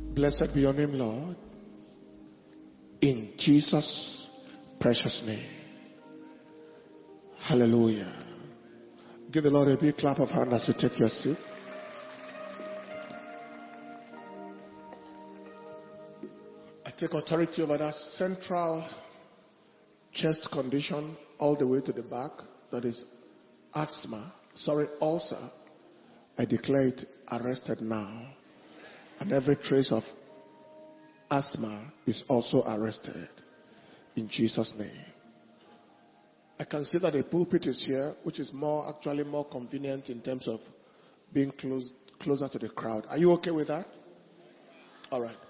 Blessed be your name, Lord. In Jesus' precious name. Hallelujah. Give the Lord a big clap of hand as you take your seat. I take authority over that central chest condition all the way to the back. That is ulcer. I declare it arrested now. And every trace of asthma is also arrested in Jesus' name. I can see that the pulpit is here, which is actually more convenient in terms of being closer to the crowd. Are you okay with that? All right.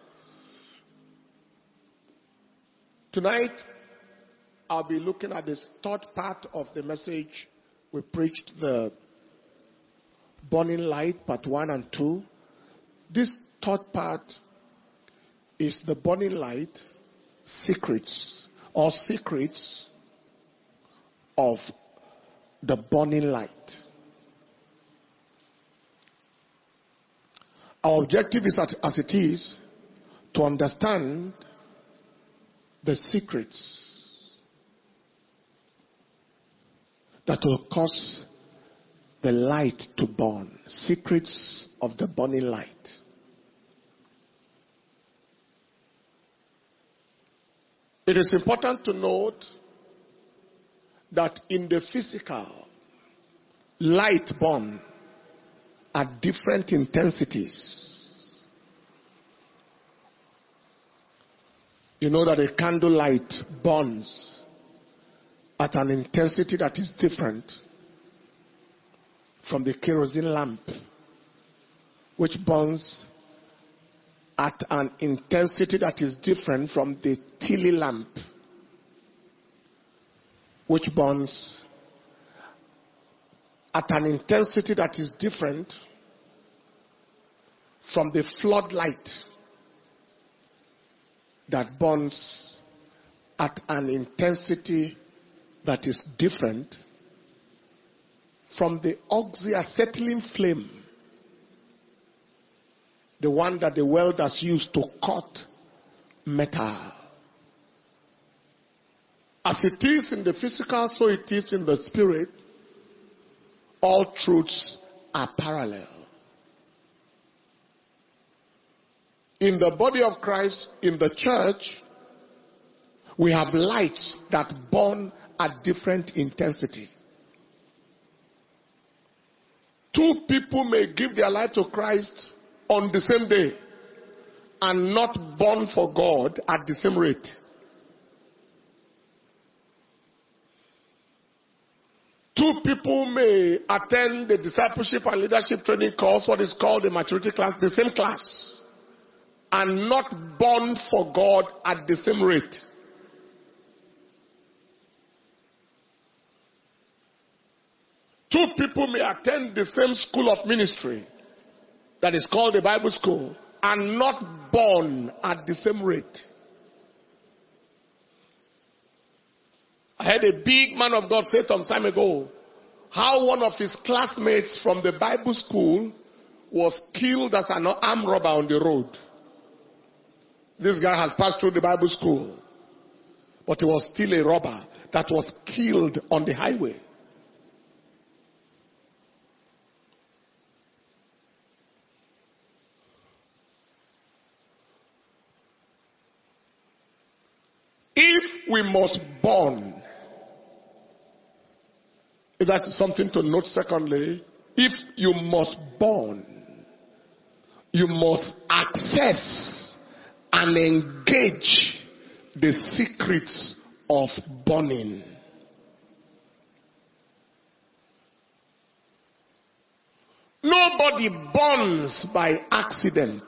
Tonight, I'll be looking at this third part of the message. We preached the Burning Light, part 1 and 2. This third part is the Burning Light secrets of the burning light. Our objective is, as it is, to understand the secrets that will cause the light to burn. Secrets of the burning light. It is important to note that in the physical, light burn at different intensities. You know that a candle light burns at an intensity that is different from the kerosene lamp, which burns at an intensity that is different from the Tilly lamp, which burns at an intensity that is different from the floodlight that burns at an intensity that is different from the oxyacetylene flame, the one that the welders use to cut metal. As it is in the physical, so it is in the spirit. All truths are parallel. In the body of Christ, in the church, we have lights that burn at different intensity. Two people may give their life to Christ on the same day and not burn for God at the same rate. Two people may attend the discipleship and leadership training course, what is called the maturity class, the same class, and not burn for God at the same rate. Two people may attend the same school of ministry, that is called the Bible school, and not burn at the same rate. I heard a big man of God say some time ago how one of his classmates from the Bible school was killed as an armed robber on the road. This guy has passed through the Bible school, but he was still a robber that was killed on the highway. If we must burn, if that's something to note, secondly, if you must burn, you must access and engage the secrets of burning. Nobody burns by accident.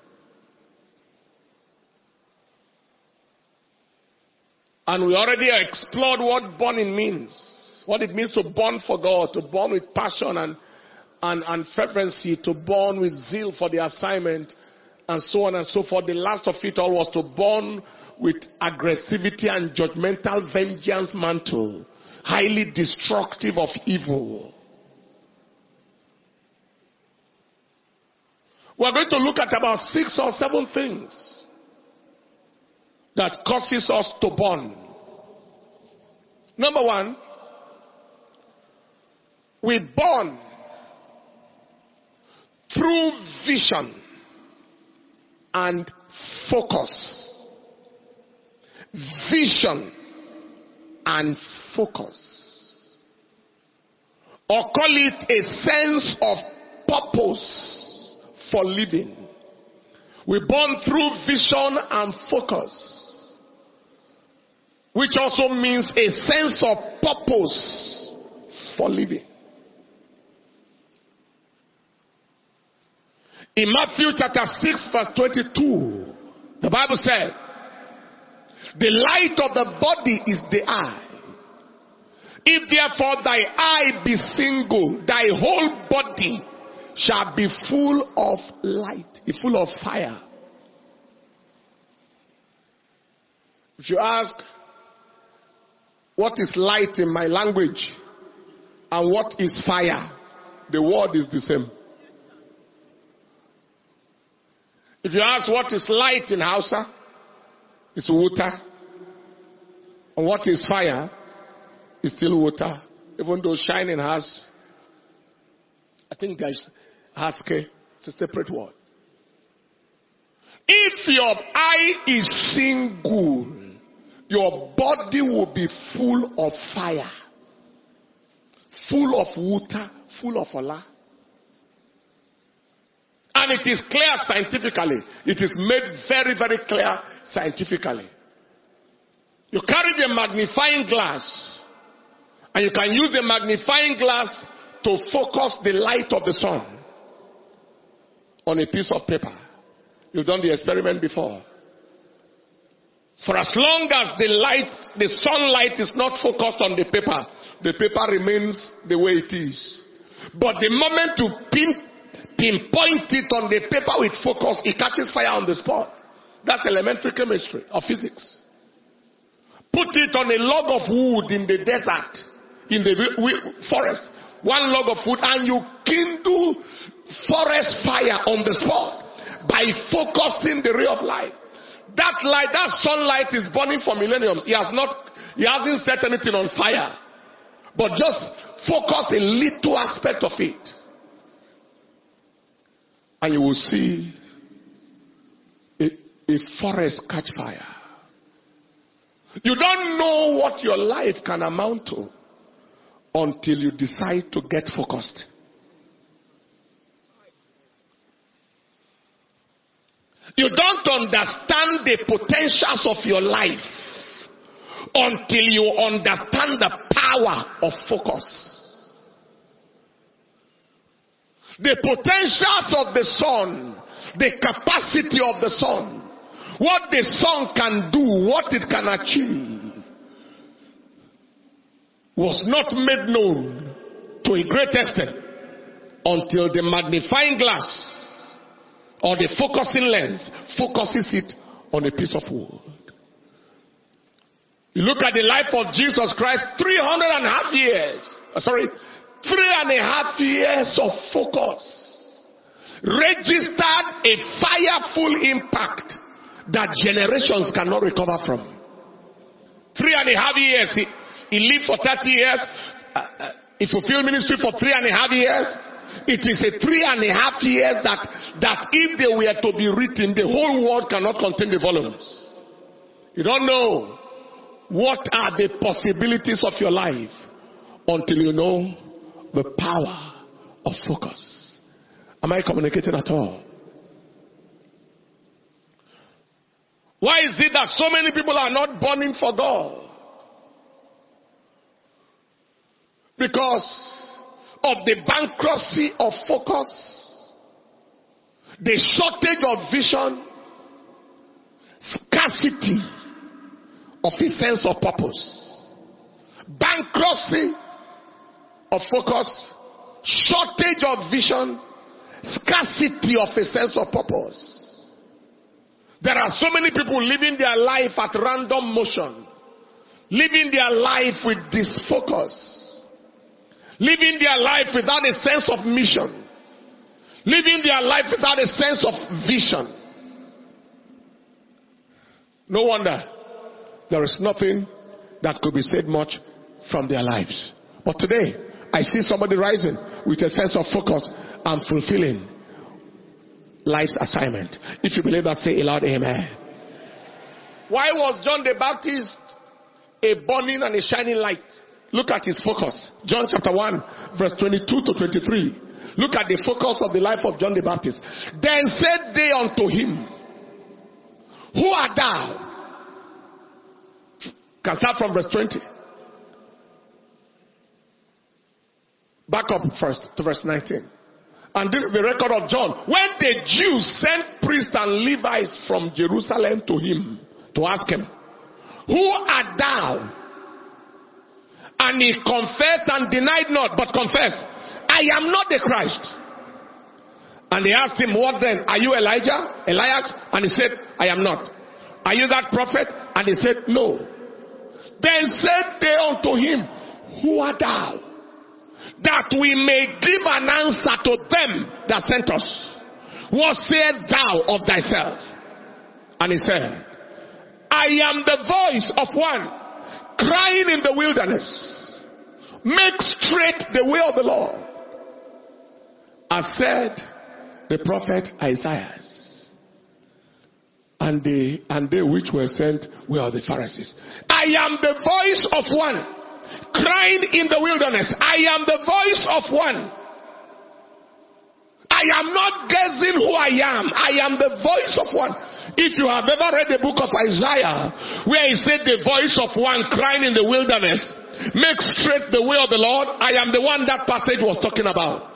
And we already explored what burning means. What it means to burn for God, to burn with passion and fervency, to burn with zeal for the assignment, and so on and so forth. The last of it all was to burn with aggressivity and judgmental vengeance mantle, highly destructive of evil. We're going to look at about 6 or 7 things that causes us to burn. Number 1, we burn through vision and focus. Vision and focus. Or call it a sense of purpose for living. We burn through vision and focus, which also means a sense of purpose for living. In Matthew chapter 6 verse 22, the Bible said, the light of the body is the eye. If therefore thy eye be single, thy whole body shall be full of light, full of fire. If you ask, what is light in my language and what is fire, the word is the same. If you ask what is light in Hausa, it's water. And what is fire, it's still water. Even though shining has, I think there's haske, it's a separate word. If your eye is single, your body will be full of fire, full of water, full of Allah. And it is clear scientifically. It is made very, very clear scientifically. You carry the magnifying glass, and you can use the magnifying glass to focus the light of the sun on a piece of paper. You've done the experiment before. For as long as the sunlight is not focused on the paper remains the way it is. But the moment you pinpoint it on the paper with focus, it catches fire on the spot. That's elementary chemistry or physics. Put it on a log of wood in the desert, in the forest. One log of wood, and you kindle forest fire on the spot by focusing the ray of light. That light, that sunlight is burning for millenniums. He hasn't set anything on fire, but just focus a little aspect of it, and you will see a forest catch fire. You don't know what your life can amount to until you decide to get focused. You don't understand the potentials of your life until you understand the power of focus. The potentials of the sun, the capacity of the sun, what the sun can do, what it can achieve, was not made known to a great extent until the magnifying glass or the focusing lens focuses it on a piece of wood. You look at the life of Jesus Christ, 3.5 years of focus registered a fireful impact that generations cannot recover from. 3.5 years. He lived for 30 years. He fulfilled ministry for 3.5 years. It is a 3.5 years that if they were to be written, the whole world cannot contain the volumes. You don't know what are the possibilities of your life until you know the power of focus. Am I communicating at all? Why is it that so many people are not burning for God? Because of the bankruptcy of focus, the shortage of vision, scarcity of a sense of purpose. Bankruptcy of focus, shortage of vision, scarcity of a sense of purpose. There are so many people living their life at random motion, living their life with disfocus, living their life without a sense of mission, living their life without a sense of vision. No wonder there is nothing that could be said much from their lives. But today, I see somebody rising with a sense of focus and fulfilling life's assignment. If you believe that, say a loud amen. Why was John the Baptist a burning and a shining light? Look at his focus. John chapter 1, verse 22 to 23. Look at the focus of the life of John the Baptist. Then said they unto him, who art thou? Can start from verse 20. Back up first to verse 19. And this is the record of John. When the Jews sent priests and Levites from Jerusalem to him to ask him, who art thou? And he confessed and denied not, but confessed, I am not the Christ. And they asked him, what then? Are you Elijah? Elias? And he said, I am not. Are you that prophet? And he said, no. Then said they unto him, who art thou? That we may give an answer to them that sent us. What sayest thou of thyself? And he said, I am the voice of one crying in the wilderness, make straight the way of the Lord, as said the prophet Isaiah. And they which were sent were the Pharisees. I am the voice of one crying in the wilderness. I am the voice of one. I am not guessing who I am. I am the voice of one. If you have ever read the book of Isaiah, where he said the voice of one crying in the wilderness, make straight the way of the Lord, I am the one that passage was talking about.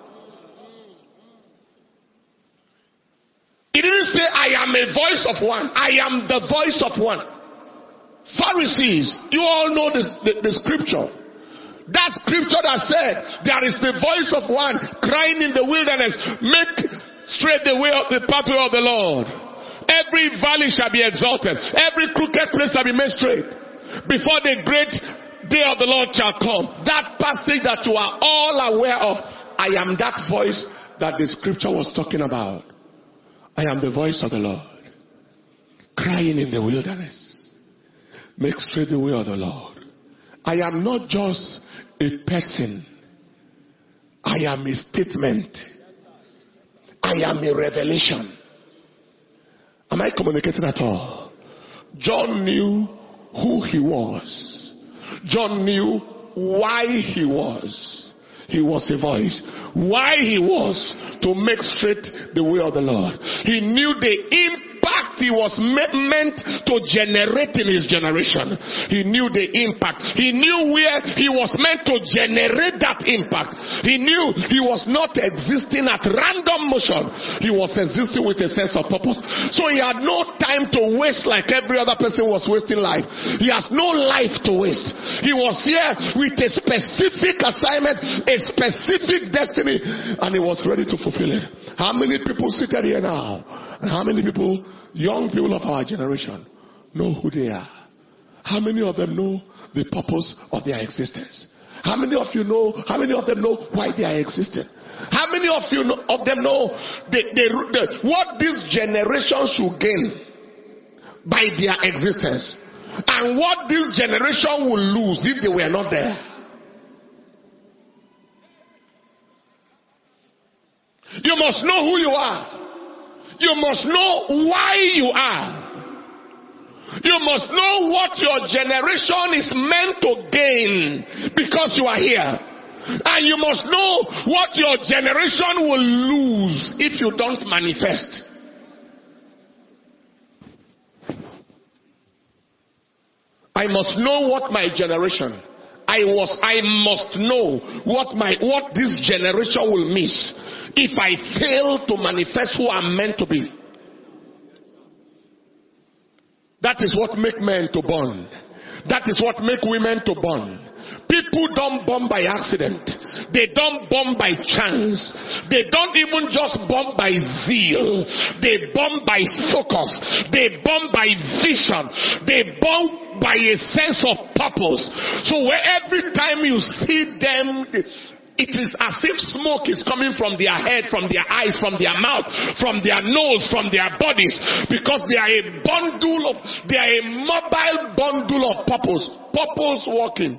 He didn't say, I am a voice of one. I am the voice of one. Pharisees, you all know the scripture. That scripture that said, there is the voice of one crying in the wilderness, make straight the way of the pathway of the Lord. Every valley shall be exalted. Every crooked place shall be made straight. Before the great day of the Lord shall come. That passage that you are all aware of, I am that voice that the scripture was talking about. I am the voice of the Lord, crying in the wilderness, make straight the way of the Lord. I am not just a person. I am a statement. I am a revelation. Am I communicating at all? John knew who he was. John knew why he was. He was a voice. Why he was to make straight the way of the Lord. He knew the impact he was meant to generate in his generation. He knew the impact. He knew where he was meant to generate that impact. He knew he was not existing at random motion. He was existing with a sense of purpose. So he had no time to waste like every other person was wasting life. He has no life to waste. He was here with a specific assignment, a specific destiny, and he was ready to fulfill it. How many people seated here now? And how many people, young people of our generation, know who they are? How many of them know the purpose of their existence? How many of you know, how many of them know why they are existing? How many of you of them know what this generation should gain by their existence? And what this generation will lose if they were not there? You must know who you are. You must know why you are. You must know what your generation is meant to gain because you are here. And you must know what your generation will lose if you don't manifest. I must know what my generation, I must know what this generation will miss if I fail to manifest who I'm meant to be. That is what make men to burn. That is what make women to burn. People don't burn by accident. They don't burn by chance. They don't even just burn by zeal. They burn by focus. They burn by vision. They burn by a sense of purpose. So where every time you see them, It is as if smoke is coming from their head, from their eyes, from their mouth, from their nose, from their bodies, because they are a mobile bundle of purpose. Purpose walking.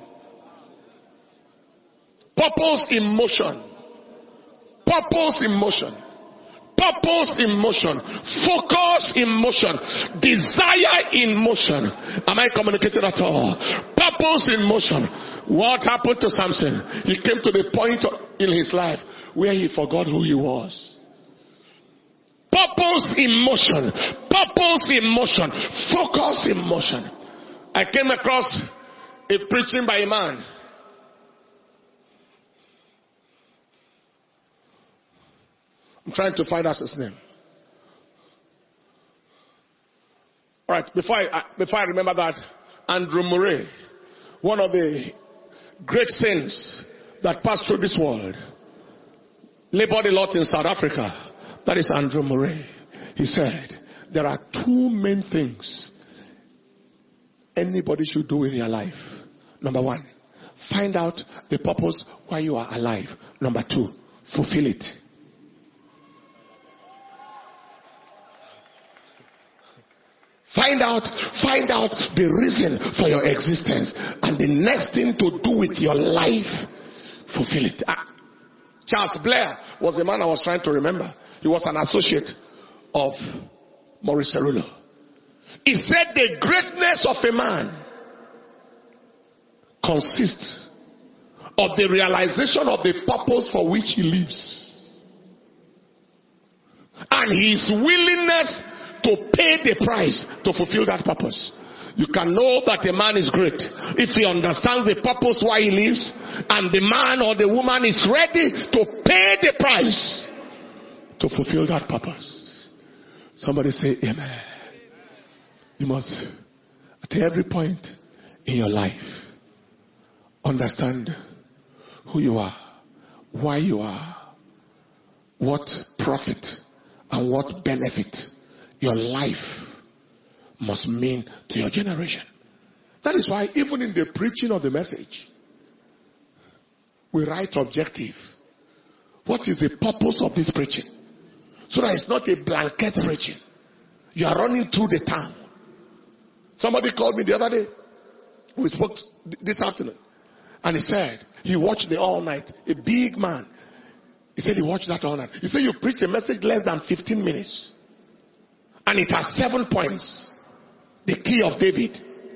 Purpose in motion. Purpose in motion. Purpose in motion. Focus in motion. Desire in motion. Am I communicating at all? Purpose in motion. What happened to Samson? He came to the point in his life where he forgot who he was. Purpose in motion. Purpose in motion. Focus in motion. I came across a preaching by a man. I'm trying to find out his name. All right, before I remember that, Andrew Murray, one of the great saints that passed through this world, labored a lot in South Africa. That is Andrew Murray. He said, there are two main things anybody should do in your life. Number one, find out the purpose why you are alive. Number two, fulfill it. Find out the reason for your existence, and the next thing to do with your life, fulfill it. Charles Blair was the man I was trying to remember. He was an associate of Maurice Cerullo. He said the greatness of a man consists of the realization of the purpose for which he lives, and his willingness to pay the price to fulfill that purpose. You can know that a man is great if he understands the purpose why he lives, and the man or the woman is ready to pay the price to fulfill that purpose. Somebody say amen. You must, at every point in your life, understand who you are, why you are, what profit and what benefit your life must mean to your generation. That is why even in the preaching of the message, we write objective. What is the purpose of this preaching? So that it's not a blanket preaching. You are running through the town. Somebody called me the other day. We spoke this afternoon. And he said he watched the all night. A big man. He said he watched that all night. He said you preach a message less than 15 minutes. And it has 7 points. The key of David.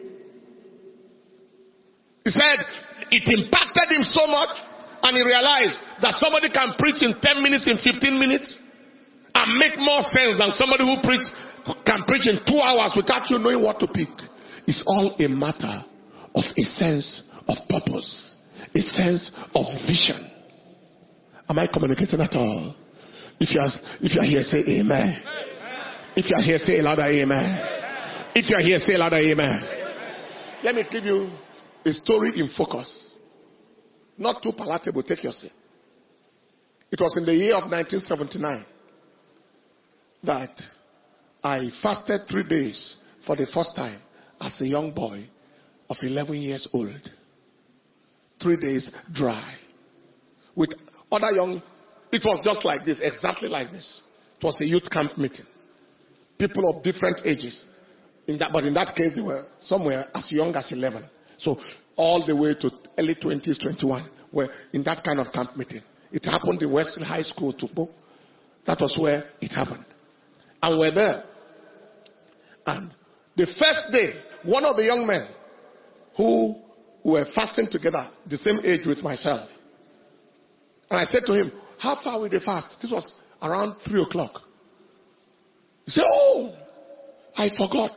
He said it impacted him so much, and he realized that somebody can preach in 10 minutes, in 15 minutes, and make more sense than somebody who can preach in 2 hours without you knowing what to pick. It's all a matter of a sense of purpose, a sense of vision. Am I communicating at all? If you are here, say amen. If you are here, say louder amen. If you are here, say louder amen. Let me give you a story in focus. Not too palatable, take your seat. It was in the year of 1979 that I fasted 3 days for the first time as a young boy of 11 years old. 3 days dry. With other young, it was just like this, exactly like this. It was a youth camp meeting. People of different ages. But in that case, they were somewhere as young as 11. So all the way to early 20s, 21, were in that kind of camp meeting. It happened in Western High School, Tukbo. That was where it happened. And we're there. And the first day, one of the young men who were fasting together, the same age with myself. And I said to him, how far will they fast? This was around 3 o'clock. He said, oh, I forgot.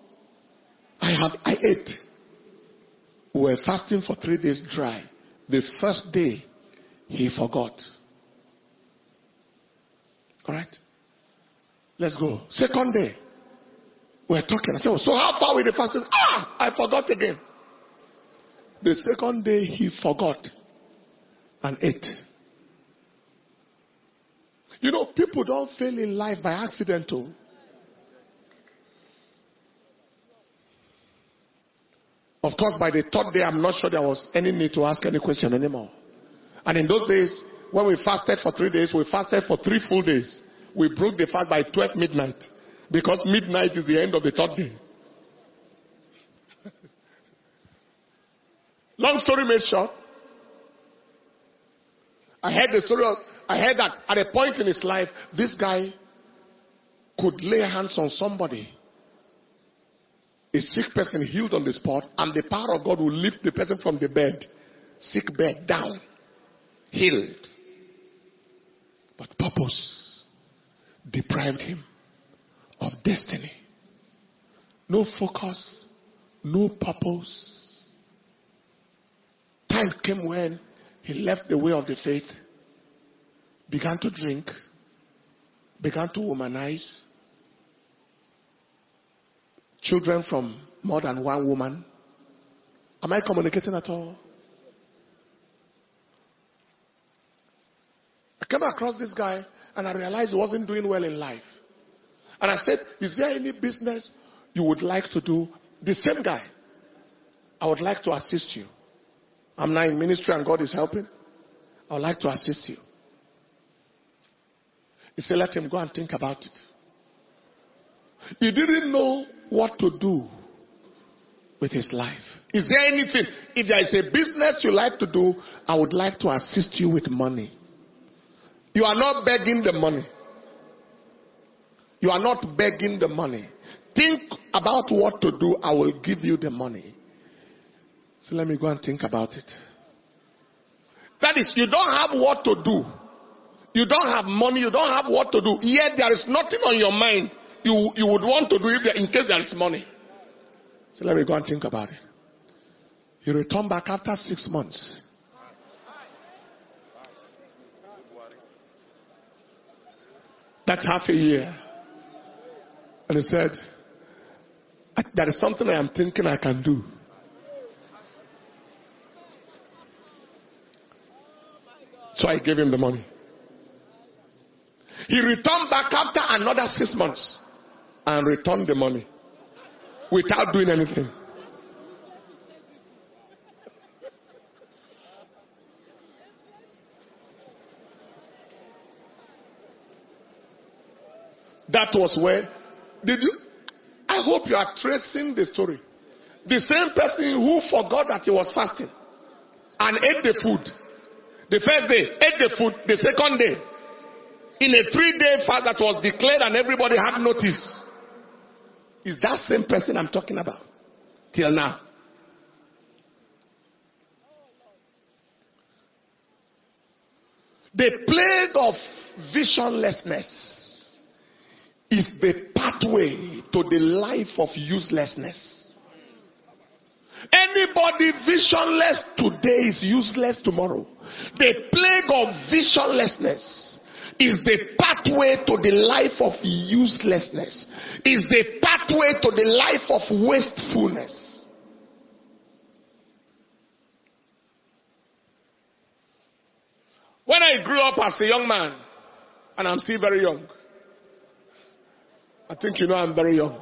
I ate. We were fasting for 3 days dry. The first day, he forgot. All right? Let's go. Second day, we're talking. I said, oh, so how far will the fast? I forgot again. The second day, he forgot and ate. You know, people don't fail in life by accident, too. Of course, by the third day, I'm not sure there was any need to ask any question anymore. And in those days, when we fasted for 3 days, we fasted for 3 full days. We broke the fast by 12 midnight. Because midnight is the end of the 3rd day. Long story made short, I heard that at a point in his life, this guy could lay hands on somebody. A sick person healed on the spot, and the power of God will lift the person from the bed, sick bed, down, healed. But purpose deprived him of destiny. No focus, no purpose. Time came when he left the way of the faith, began to drink, began to womanize. Children from more than one woman. Am I communicating at all? I came across this guy and I realized he wasn't doing well in life. And I said, is there any business you would like to do? The same guy. I would like to assist you. I'm now in ministry and God is helping. I would like to assist you. He said, let him go and think about it. He didn't know what to do with his life. Is there anything? If there is a business you like to do, I would like to assist you with money. You are not begging the money. You are not begging the money. Think about what to do. I will give you the money. So let me go and think about it. That is, you don't have what to do. You don't have money. You don't have what to do. Yet there is nothing on your mind you would want to do in case there is money. So let me go and think about it. He returned back after 6 months. That's half a year. And he said, there is something I am thinking I can do. So I gave him the money. He returned back after another 6 months and returned the money without doing anything. That was where, I hope you are tracing the story. The same person who forgot that he was fasting and ate the food. The first day, ate the food. The second day, in a 3-day fast that was declared and everybody had notice. Is that same person I'm talking about? Till now. The plague of visionlessness is the pathway to the life of uselessness. Anybody visionless today is useless tomorrow. The plague of visionlessness is the pathway to the life of uselessness. Is the pathway to the life of wastefulness. When I grew up as a young man, and I'm still very young, I think you know I'm very young.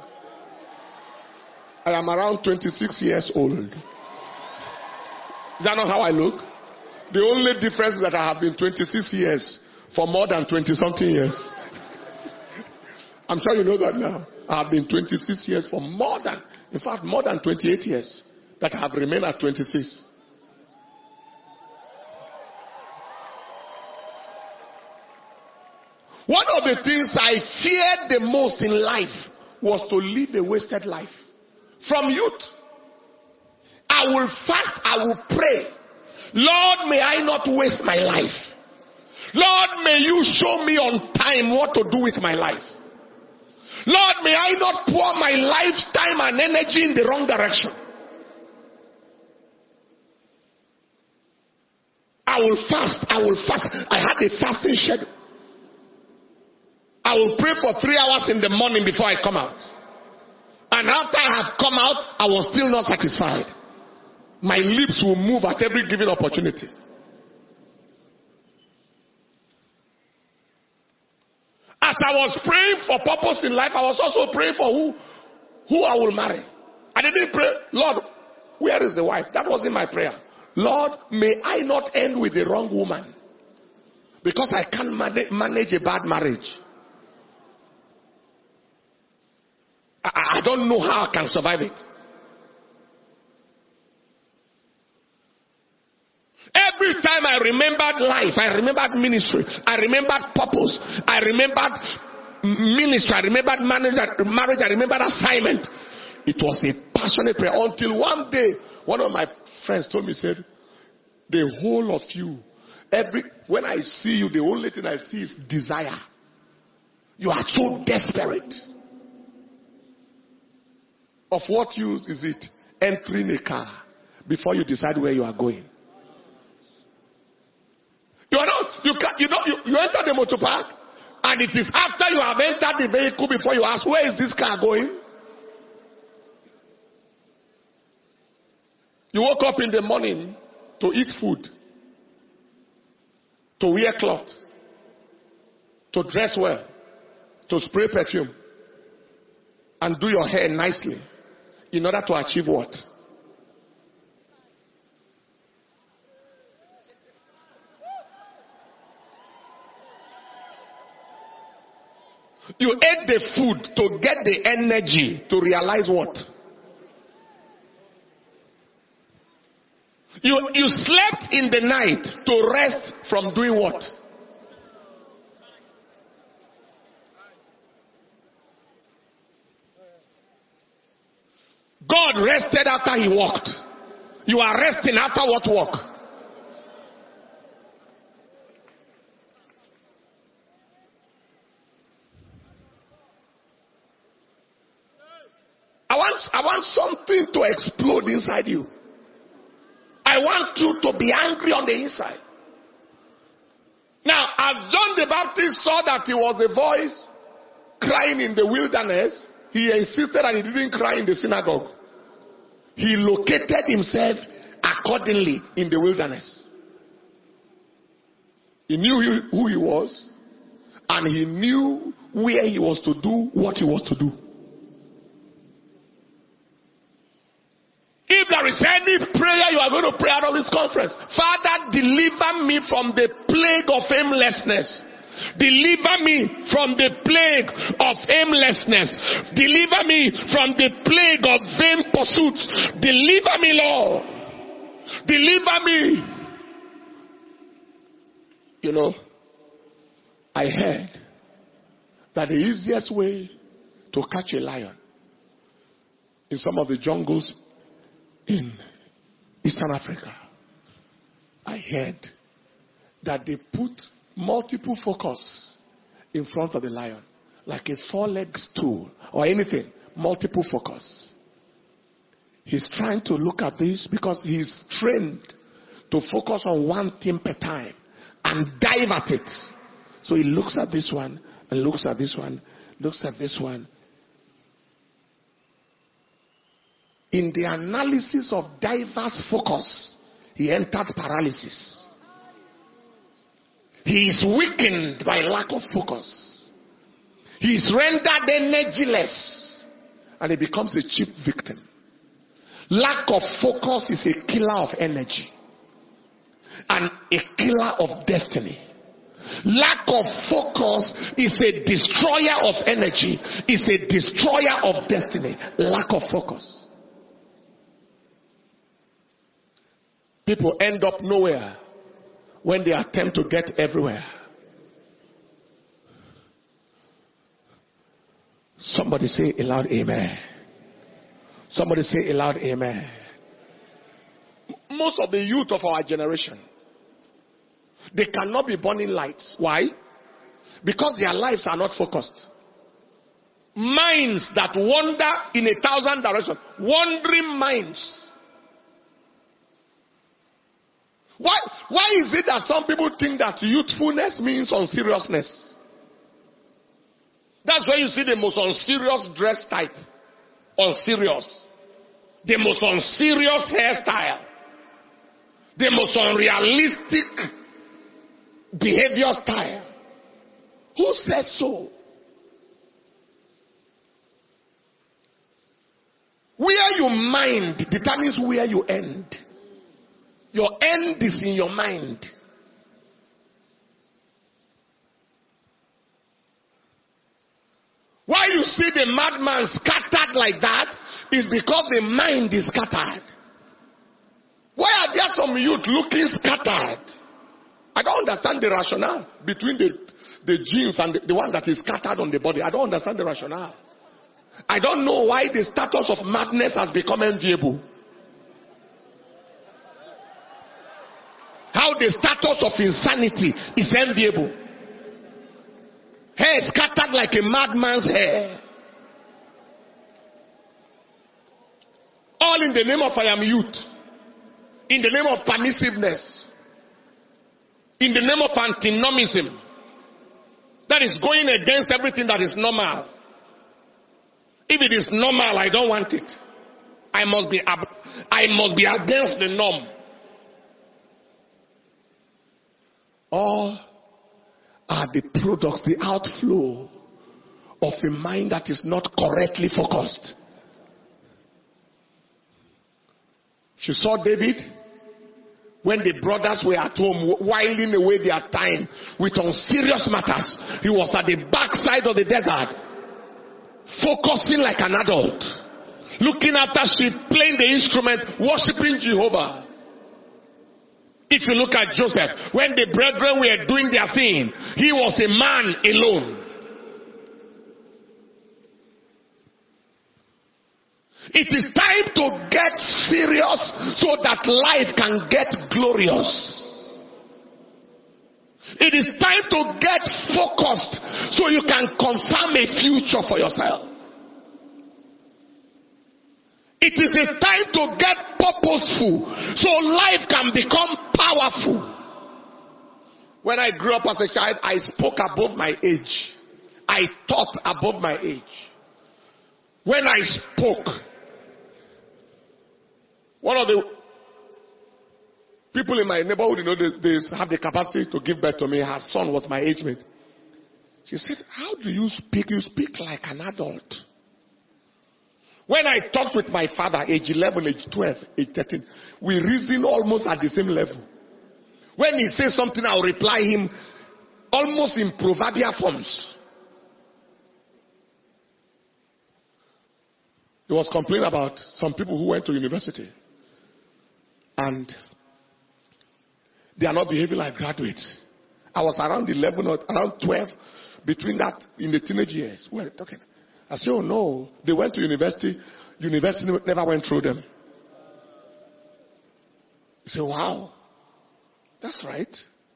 I am around 26 years old. Is that not how I look? The only difference is that I have been 26 years for more than 20-something years. I'm sure you know that now. I have been 26 years for more than 28 years that I have remained at 26. One of the things I feared the most in life was to live a wasted life. From youth, I will fast, I will pray. Lord, may I not waste my life. Lord, may you show me on time what to do with my life. Lord, may I not pour my lifetime and energy in the wrong direction. I will fast, I will fast. I had a fasting schedule. I will pray for 3 hours in the morning before I come out. And after I have come out, I was still not satisfied. My lips will move at every given opportunity. As I was praying for purpose in life, I was also praying for who I will marry. I didn't pray, Lord, where is the wife? That wasn't my prayer. Lord, may I not end with the wrong woman because I can't manage a bad marriage. I don't know how I can survive it. Every time I remembered life, I remembered ministry, I remembered purpose, I remembered ministry, I remembered marriage, I remembered assignment. It was a passionate prayer until one day, one of my friends told me, said, the whole of you, when I see you, the only thing I see is desire. You are so desperate. Of what use is it entering a car before you decide where you are going? You enter the motor park, and it is after you have entered the vehicle before you ask, where is this car going? You woke up in the morning to eat food, to wear cloth, to dress well, to spray perfume, and do your hair nicely in order to achieve what? You ate the food to get the energy to realize what? You slept in the night to rest from doing what? God rested after he walked. You are resting after what walk? I want something to explode inside you. I want you to be angry on the inside. Now, as John the Baptist saw that he was a voice crying in the wilderness, he insisted that he didn't cry in the synagogue. He located himself accordingly in the wilderness. He knew who he was, and he knew where he was to do what he was to do. If there is any prayer you are going to pray out of this conference, Father, deliver me from the plague of aimlessness. Deliver me from the plague of aimlessness. Deliver me from the plague of vain pursuits. Deliver me, Lord. Deliver me. You know, I heard that the easiest way to catch a lion in some of the jungles in Eastern Africa, I heard that they put multiple focus in front of the lion, like a 4-leg stool or anything, multiple focus. He's trying to look at this because he's trained to focus on one thing per time and dive at it. So he looks at this one and looks at this one, looks at this one. In the analysis of diverse focus, he entered paralysis. He is weakened by lack of focus. He is rendered energyless, and he becomes a cheap victim. Lack of focus is a killer of energy and a killer of destiny. Lack of focus is a destroyer of energy, is a destroyer of destiny. Lack of focus. People end up nowhere when they attempt to get everywhere. Somebody say a loud amen. Somebody say a loud amen. Most of the youth of our generation, they cannot be burning lights. Why? Because their lives are not focused. Minds that wander in 1,000 directions. Wandering minds. Why is it that some people think that youthfulness means unseriousness? That's where you see the most unserious dress type. Unserious. The most unserious hairstyle. The most unrealistic behavior style. Who says so? Where you mind determines where you end. Your end is in your mind. Why you see the madman scattered like that is because the mind is scattered. Why are there some youth looking scattered? I don't understand the rationale between the genes and the one that is scattered on the body. I don't understand the rationale. I don't know why the status of madness has become enviable. How the status of insanity is enviable. Hair scattered like a madman's hair. All in the name of I am youth. In the name of permissiveness. In the name of antinomianism. That is going against everything that is normal. If it is normal, I don't want it. I must be against the norm. All are the products, the outflow of a mind that is not correctly focused. She saw David when the brothers were at home whiling away their time with unserious matters. He was at the backside of the desert, focusing like an adult, looking after sheep, playing the instrument, worshiping Jehovah. If you look at Joseph, when the brethren were doing their thing, he was a man alone. It is time to get serious so that life can get glorious. It is time to get focused so you can confirm a future for yourself. It is a time to get purposeful so life can become powerful. When I grew up as a child, I spoke above my age. I thought above my age. When I spoke, one of the people in my neighborhood, they have the capacity to give birth to me. Her son was my age mate. She said, how do you speak? You speak like an adult. When I talked with my father, age 11, age 12, age 13, we reason almost at the same level. When he says something, I'll reply him almost in proverbial forms. He was complaining about some people who went to university and they are not behaving like graduates. I was around 11 or around 12, between that in the teenage years. We were talking. I said, oh no, they went to university. University never went through them. You say, wow, that's right.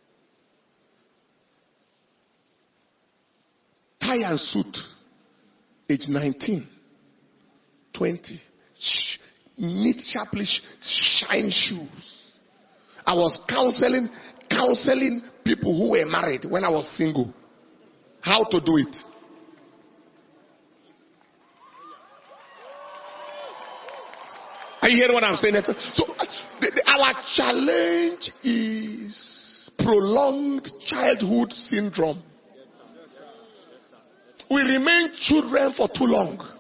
Tie and suit, age 19, 20, neat, sharply shine shoes. I was counseling people who were married when I was single. How to do it. Are you hearing what I'm saying? So our challenge is prolonged childhood syndrome. We remain children for too long.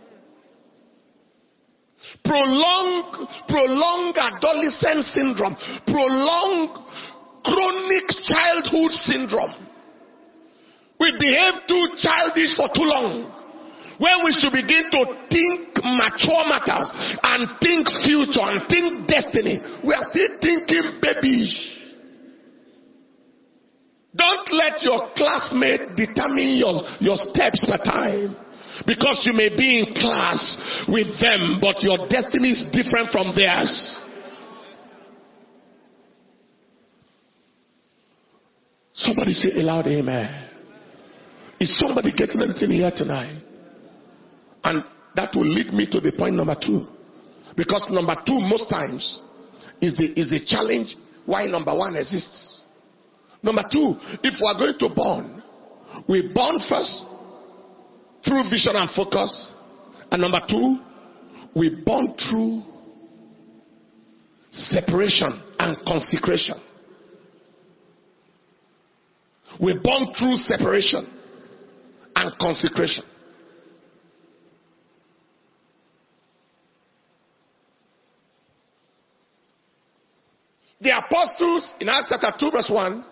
Prolonged adolescent syndrome. Prolonged chronic childhood syndrome. We behave too childish for too long. When we should begin to think mature matters and think future and think destiny, we are still thinking babyish. Don't let your classmate determine your steps per time. Because you may be in class with them, but your destiny is different from theirs. Somebody say aloud, amen. Is somebody getting anything here tonight? And that will lead me to the point number 2. Because number 2 most times is the challenge why number 1 exists. Number 2, if we are going to born, we born first through vision and focus. And number 2, we born through separation and consecration. We born through separation and consecration. The apostles in Acts chapter 2 verse 1,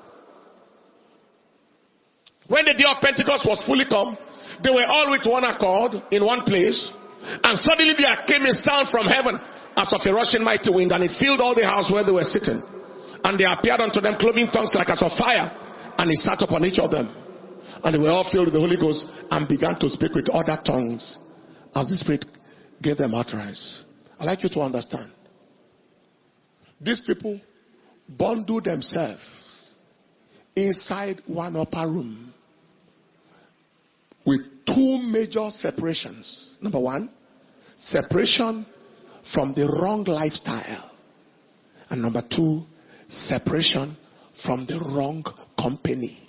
when the day of Pentecost was fully come, they were all with one accord in one place, and suddenly there came a sound from heaven as of a rushing mighty wind, and it filled all the house where they were sitting. And there appeared unto them cloven tongues like as of fire, and it sat upon each of them. And they were all filled with the Holy Ghost and began to speak with other tongues as the Spirit gave them utterance. I'd like you to understand. These people bundle themselves inside one upper room with two major separations. Number one, separation from the wrong lifestyle. And number two, separation from the wrong company.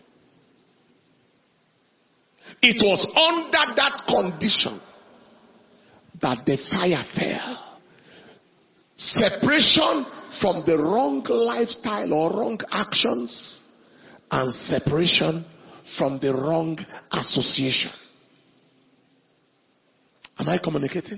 It was under that condition that the fire fell. Separation from the wrong lifestyle or wrong actions, and separation from the wrong association. Am I communicating?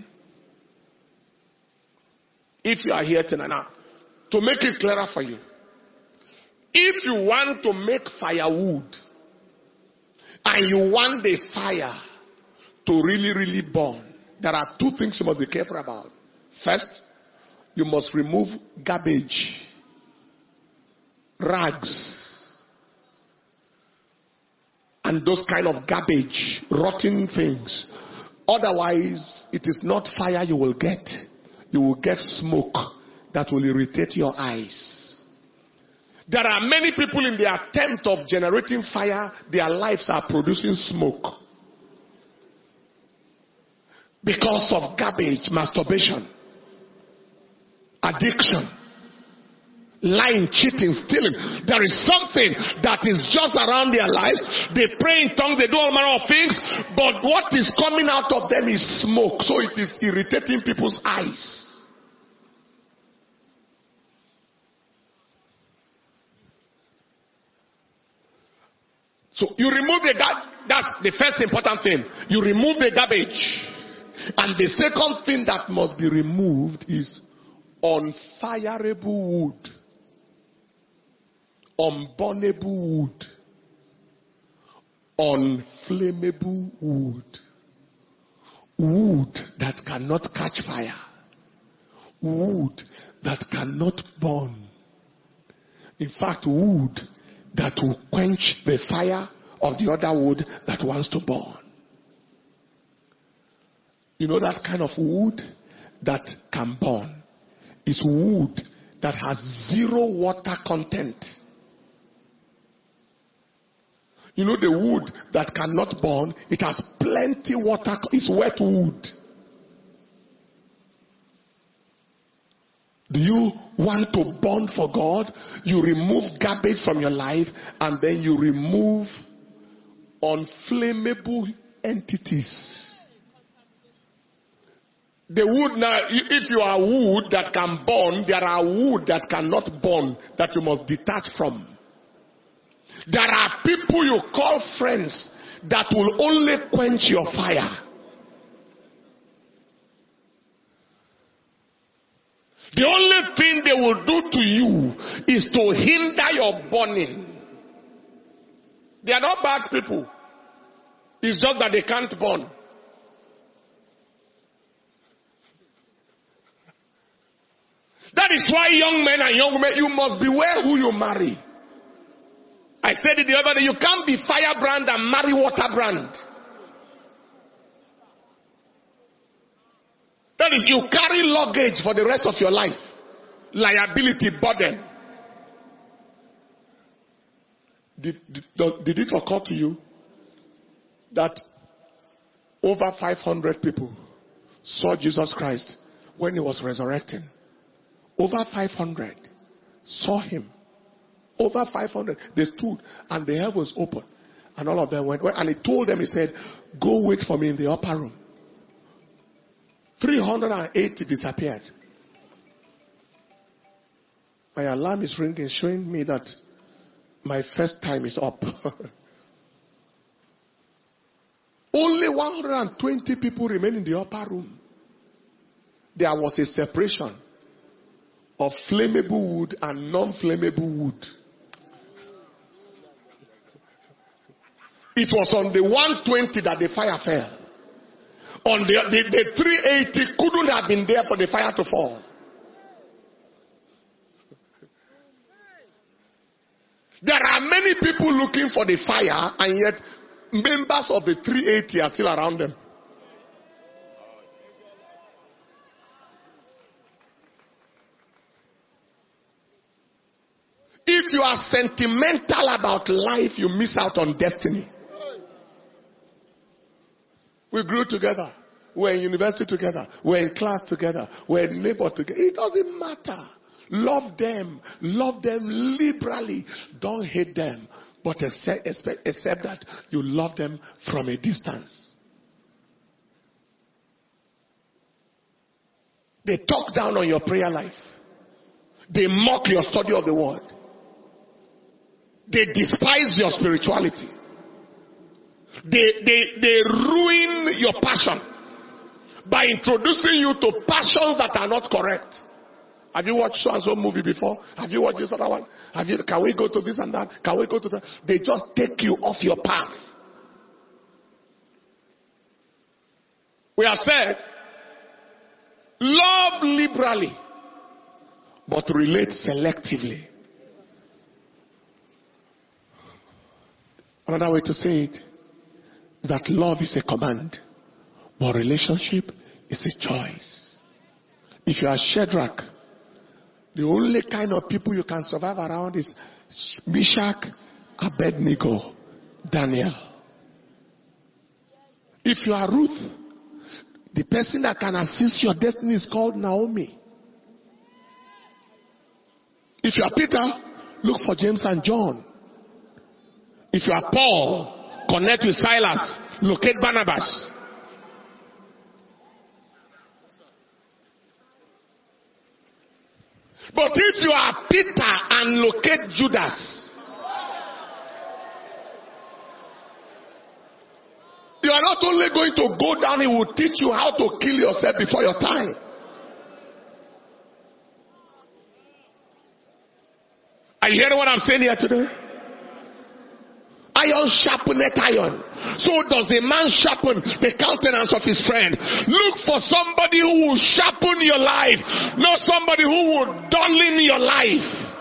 If you are here tonight, now, to make it clearer for you, if you want to make firewood and you want the fire to really burn, there are two things you must be careful about. First, you must remove garbage, rags, and those kind of garbage, rotten things. Otherwise, it is not fire you will get. You will get smoke that will irritate your eyes. There are many people in the attempt of generating fire, their lives are producing smoke. Because of garbage, masturbation, addiction, lying, cheating, stealing. There is something that is just around their lives. They pray in tongues, they do all manner of things, but what is coming out of them is smoke. So it is irritating people's eyes. So you remove the garbage. That's the first important thing. You remove the garbage. And the second thing that must be removed is unfireable wood, unburnable wood, unflammable wood, wood that cannot catch fire, wood that cannot burn. In fact, wood that will quench the fire of the other wood that wants to burn. You know that kind of wood that can burn is wood that has zero water content. You know the wood that cannot burn, it has plenty water, it's wet wood. Do you want to burn for God? You remove garbage from your life and then you remove unflammable entities. The wood now, if you are wood that can burn, there are wood that cannot burn that you must detach from. There are people you call friends that will only quench your fire. The only thing they will do to you is to hinder your burning. They are not bad people. It's just that they can't burn. That is why young men and young women, you must beware who you marry. I said it the other day, you can't be firebrand and marry waterbrand. That is, you carry luggage for the rest of your life. Liability, burden. Did it occur to you that over 500 people saw Jesus Christ when he was resurrecting? Over 500 saw him. Over 500. They stood and the heavens opened. And all of them went. And he told them, he said, go wait for me in the upper room. 380 disappeared. My alarm is ringing, showing me that my first time is up. Only 120 people remain in the upper room. There was a separation of flammable wood and non-flammable wood. It was on the 120 that the fire fell. On the 380 couldn't have been there for the fire to fall. There are many people looking for the fire, and yet members of the 380 are still around them. If you are sentimental about life, you miss out on destiny. We grew together. We're in university together. We're in class together. We're in labor together. It doesn't matter. Love them. Love them liberally. Don't hate them. But accept that you love them from a distance. They talk down on your prayer life. They mock your study of the word. They despise your spirituality. They ruin your passion by introducing you to passions that are not correct. Have you watched so and so movie before? Have you watched this other one? Can we go to this and that? Can we go to that? They just take you off your path. We have said, love liberally, but relate selectively. Another way to say it is that love is a command, but relationship is a choice. If you are Shadrach, the only kind of people you can survive around is Meshach, Abednego, Daniel. If you are Ruth, the person that can assist your destiny is called Naomi. If you are Peter, look for James and John. If you are Paul, connect with Silas, locate Barnabas. But if you are Peter and locate Judas, you are not only going to go down, he will teach you how to kill yourself before your time. Are you hearing what I'm saying here today? Iron sharpeneth iron. So does a man sharpen the countenance of his friend. Look for somebody who will sharpen your life, not somebody who will dull your life.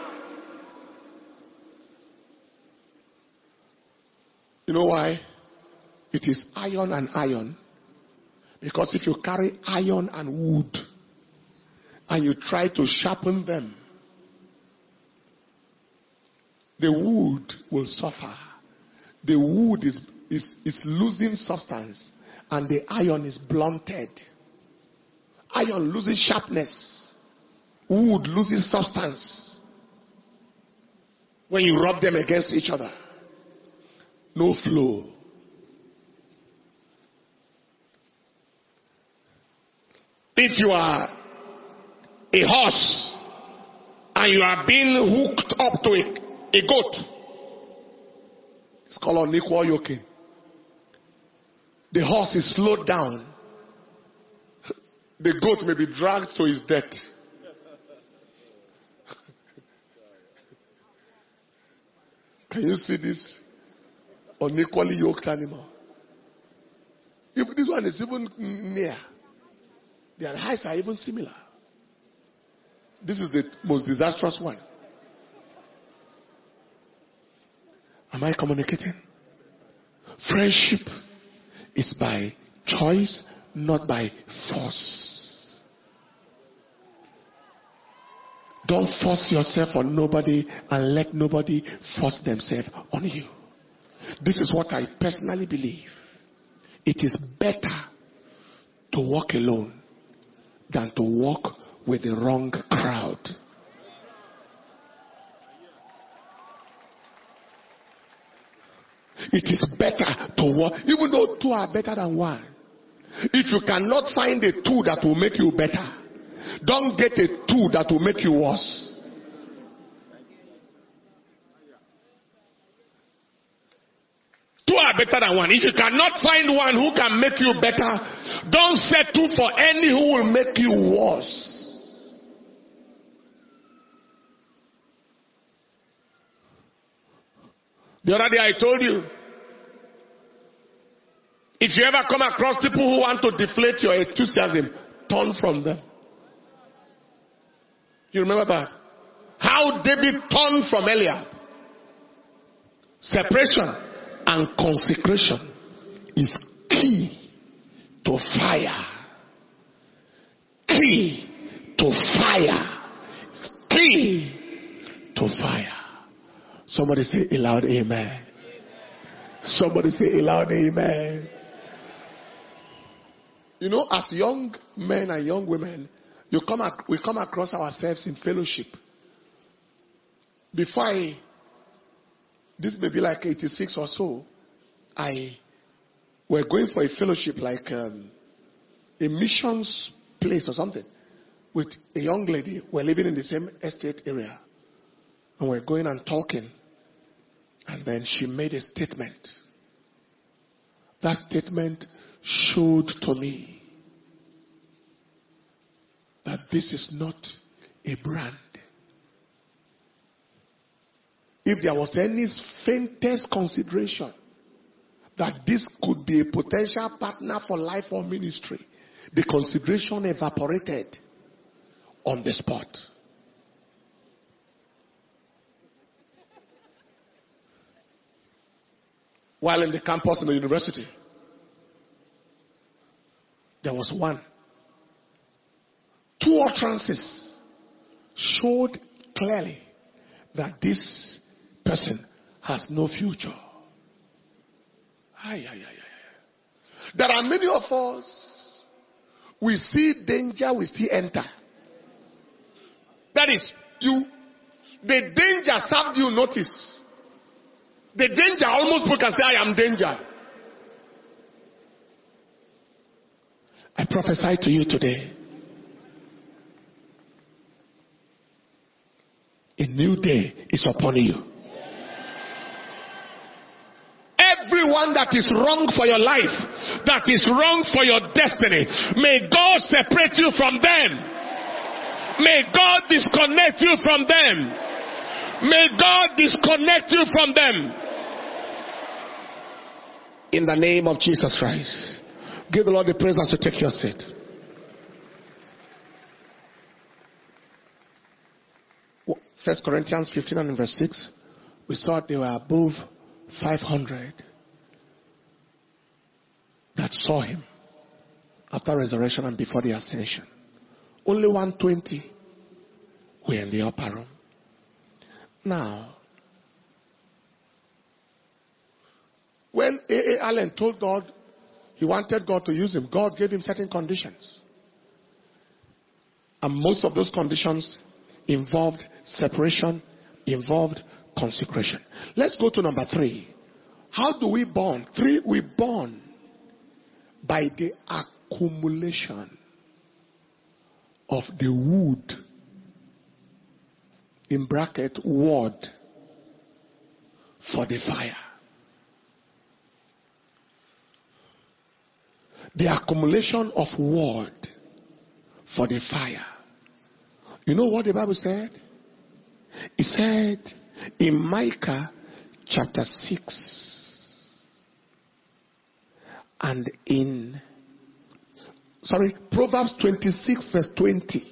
You know why? It is iron and iron. Because if you carry iron and wood and you try to sharpen them, the wood will suffer. The wood is losing substance and the iron is blunted. Iron loses sharpness. Wood loses substance. When you rub them against each other, no flow. If you are a horse and you are being hooked up to a goat, it's called unequal yoking. The horse is slowed down. The goat may be dragged to his death. Can you see this unequally yoked animal? If this one is even near, their heights are even similar. This is the most disastrous one. Am I communicating? Friendship is by choice, not by force. Don't force yourself on nobody and let nobody force themselves on you. This is what I personally believe. It is better to walk alone than to walk with the wrong crowd. It is better to walk, even though two are better than one. If you cannot find a two that will make you better, don't get a two that will make you worse. Two are better than one. If you cannot find one who can make you better, don't settle for any who will make you worse. The other day I told you, if you ever come across people who want to deflate your enthusiasm, turn from them. You remember that? How David turned from Eliab. Separation and consecration is key to fire. Key to fire. Key to fire. Somebody say a loud amen. Somebody say a loud amen. You know, as young men and young women, we come across ourselves in fellowship. Before this may be like 86 or so, we're going for a fellowship like a missions place or something with a young lady. We're living in the same estate area. And we're going and talking. And then she made a statement. That statement showed to me that this is not a brand. If there was any faintest consideration that this could be a potential partner for life or ministry, the consideration evaporated on the spot. While in the campus in the university, there was one. 2 utterances showed clearly that this person has no future. There are many of us, we see danger, we still enter. That is, the danger served you notice. The danger, almost people can say, I am danger. I prophesy to you today. A new day is upon you. Everyone that is wrong for your life, that is wrong for your destiny, may God separate you from them. May God disconnect you from them. May God disconnect you from them. In the name of Jesus Christ. Give the Lord the praise as you take your seat. First Corinthians 15 and verse 6. We saw they were above 500 that saw him after resurrection and before the ascension. Only 120 were in the upper room. Now, when A.A. Allen told God he wanted God to use him, God gave him certain conditions. And most of those conditions involved separation, involved consecration. Let's go to number 3. How do we burn? 3, we burn by the accumulation of the wood, in bracket, word, for the fire. The accumulation of word for the fire. You know what the Bible said? It said in Micah chapter 6 and in Proverbs 26 verse 20.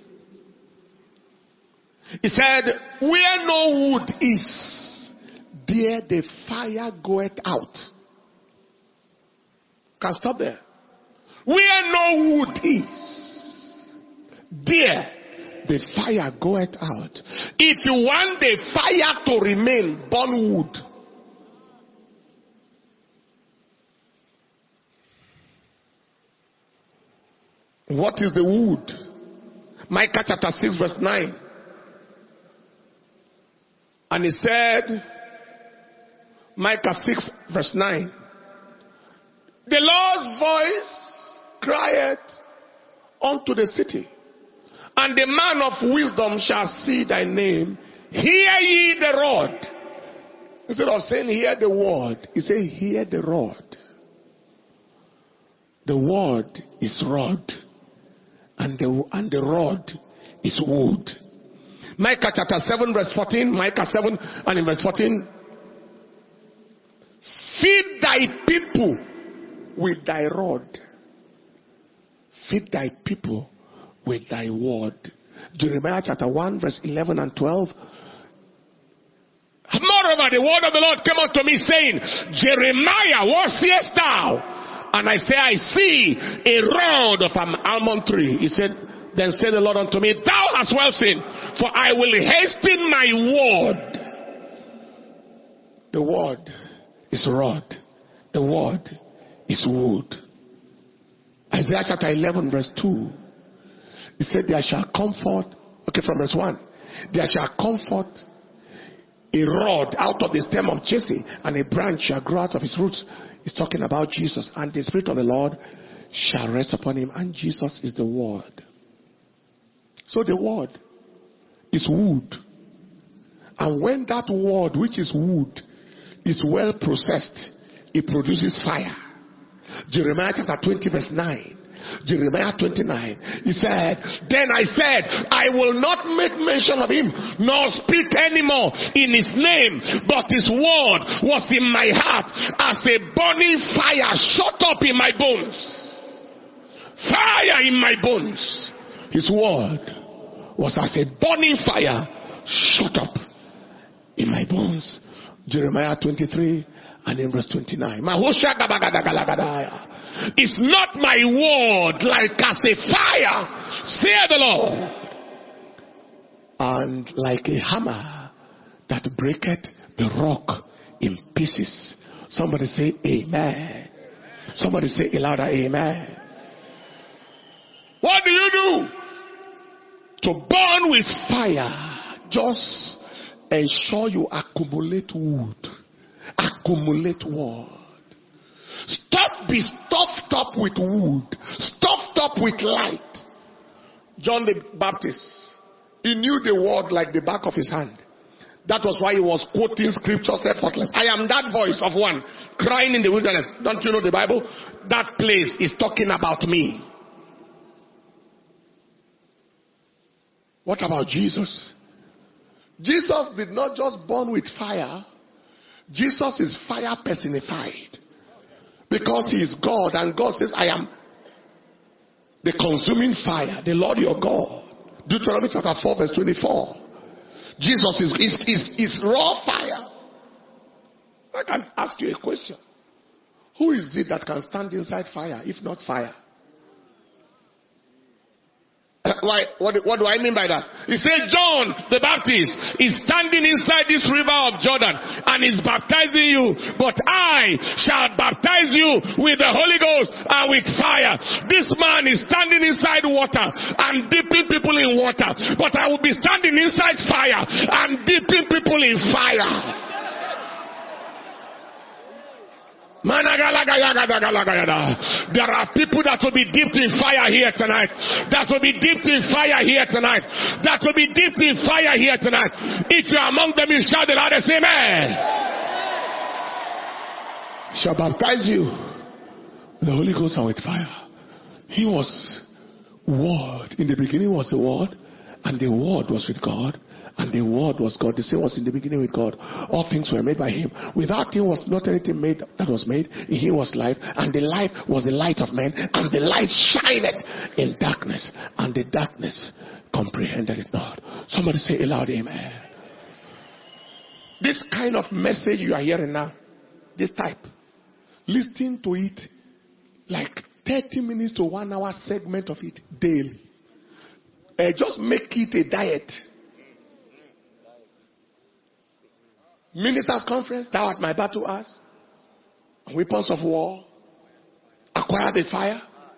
It said, where no wood is, there the fire goeth out. Can stop there. Where no wood is, there the fire goeth out. If you want the fire to remain, burn wood. What is the wood? Micah chapter 6 verse 9. And he said, Micah 6 verse 9. The Lord's voice crieth unto the city, and the man of wisdom shall see thy name. Hear ye the rod. Instead of saying hear the word, he said hear the rod. The word is rod, and the rod is wood. Micah chapter 7 verse 14. Micah 7 and in verse 14. thy people with thy rod. Feed thy people with thy word. Jeremiah chapter 1 verse 11 and 12. Moreover, the word of the Lord came unto me, saying, Jeremiah, what seest thou? And I say, I see a rod of an almond tree. He said, then said the Lord unto me, thou hast well seen, for I will hasten my word. The word is rod. The word is wood. Isaiah chapter 11 verse 2. He said, there shall comfort, okay, from verse 1. There shall comfort a rod out of the stem of Jesse, and a branch shall grow out of his roots. He's talking about Jesus. And the Spirit of the Lord shall rest upon him. And Jesus is the Word. So the Word is wood. And when that word, which is wood, is well processed, it produces fire. Jeremiah chapter 20 verse 9. Jeremiah 29. He said, then I said, I will not make mention of him, nor speak anymore in his name, but his word was in my heart as a burning fire shut up in my bones. Fire in my bones. His word was as a burning fire shut up in my bones. Jeremiah 23 and in verse 29. Is not my word like as a fire, saith the Lord, and like a hammer that breaketh the rock in pieces? Somebody say amen. Somebody say a louder amen. What do you do to burn with fire? Just ensure you accumulate wood, accumulate word. Stop be stuffed up with wood, stuffed up with light. John the Baptist, he knew the word like the back of his hand. That was why he was quoting scriptures effortless. I am that voice of one crying in the wilderness. Don't you know the Bible? That place is talking about me. What about Jesus? Jesus did not just burn with fire. Jesus is fire personified. Because he is God, and God says, I am the consuming fire, the Lord your God. Deuteronomy chapter 4 verse 24. Jesus is raw fire. I can ask you a question. Who is it that can stand inside fire, if not fire? Why? What do I mean by that? He said John the Baptist is standing inside this river of Jordan and is baptizing you, but I shall baptize you with the Holy Ghost and with fire. This man is standing inside water and dipping people in water, but I will be standing inside fire and dipping people in fire. There are people that will be dipped in fire here tonight. That will be dipped in fire here tonight. That will be dipped in fire here tonight. If you are among them, you shout the loudest amen. Shall baptize you with the Holy Ghost and with fire. He was Word. In the beginning was the Word, and the Word was with God. And the Word was God. The same was in the beginning with God. All things were made by him. Without him was not anything made that was made. In him was life. And the life was the light of men. And the light shineth in darkness. And the darkness comprehended it not. Somebody say aloud amen. This kind of message you are hearing now, this type, listen to it like 30 minutes to 1 hour segment of it daily. Just make it a diet. Ministers' conference, thou art my battle axe. Weapons of war. Acquire the fire.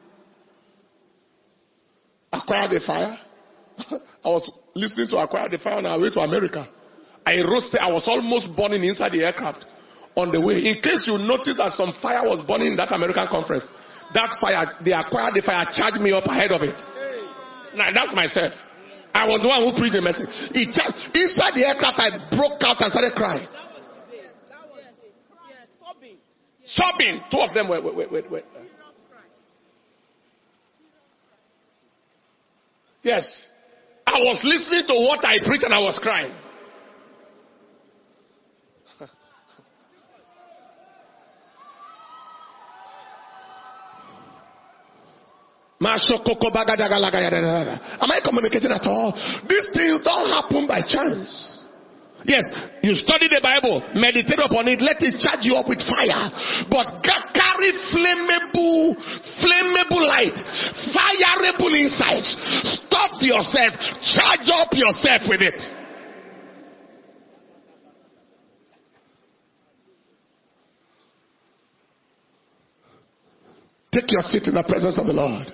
Acquire the fire. I was listening to Acquire the Fire on our way to America. I was almost burning inside the aircraft on the way. In case you notice that some fire was burning in that American conference, that fire, the Acquire the Fire charged me up ahead of it. Now that's myself. I was the one who preached the message. Inside the aircraft, I broke out and started crying. Sobbing. Two of them were. Yes. I was listening to what I preached and I was crying. Am I communicating at all? These things don't happen by chance. Yes, you study the Bible, meditate upon it, let it charge you up with fire. But carry flammable light, fireable insights. Stop yourself, charge up yourself with it. Take your seat in the presence of the Lord.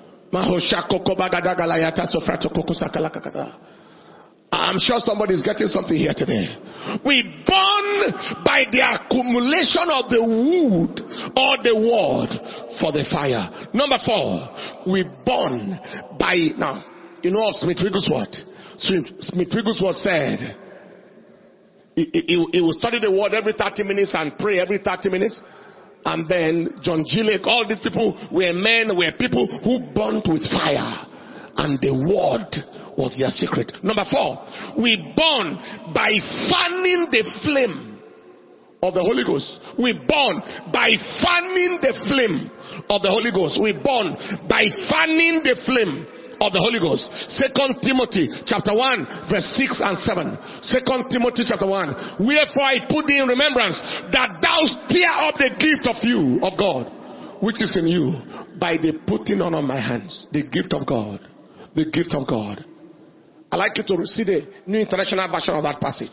I'm sure somebody is getting something here today. We burn by the accumulation of the wood or the wood for the fire. Number 4, we burn by, now, you know Smith Wigglesworth. Smith Wigglesworth said, he will study the word every 30 minutes and pray every 30 minutes. And then John G. Lake, all these people were men, were people who burnt with fire. And the word was their secret. Number 4, we burn by fanning the flame of the Holy Ghost. We burn by fanning the flame of the Holy Ghost. We burn by fanning the flame of the Holy Ghost. 2 Timothy chapter 1 verse 6 and 7. 2 Timothy chapter 1. Wherefore I put thee in remembrance that thou stir up the gift of you, of God, which is in you, by the putting on of my hands. The gift of God. The gift of God. I'd like you to see the New International Version of that passage.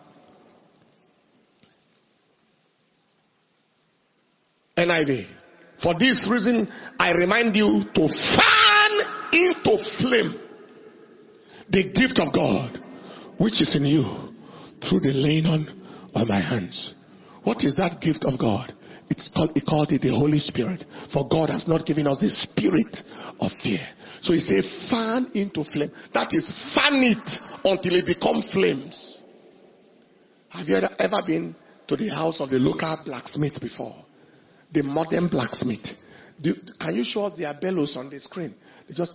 NIV. For this reason, I remind you to fan into flame the gift of God, which is in you, through the laying on of my hands. What is that gift of God? He called it the Holy Spirit. For God has not given us the spirit of fear. So he said, fan into flame. That is, fan it until it becomes flames. Have you ever been to the house of the local blacksmith before? The modern blacksmith. Can you show us their bellows on the screen? They just...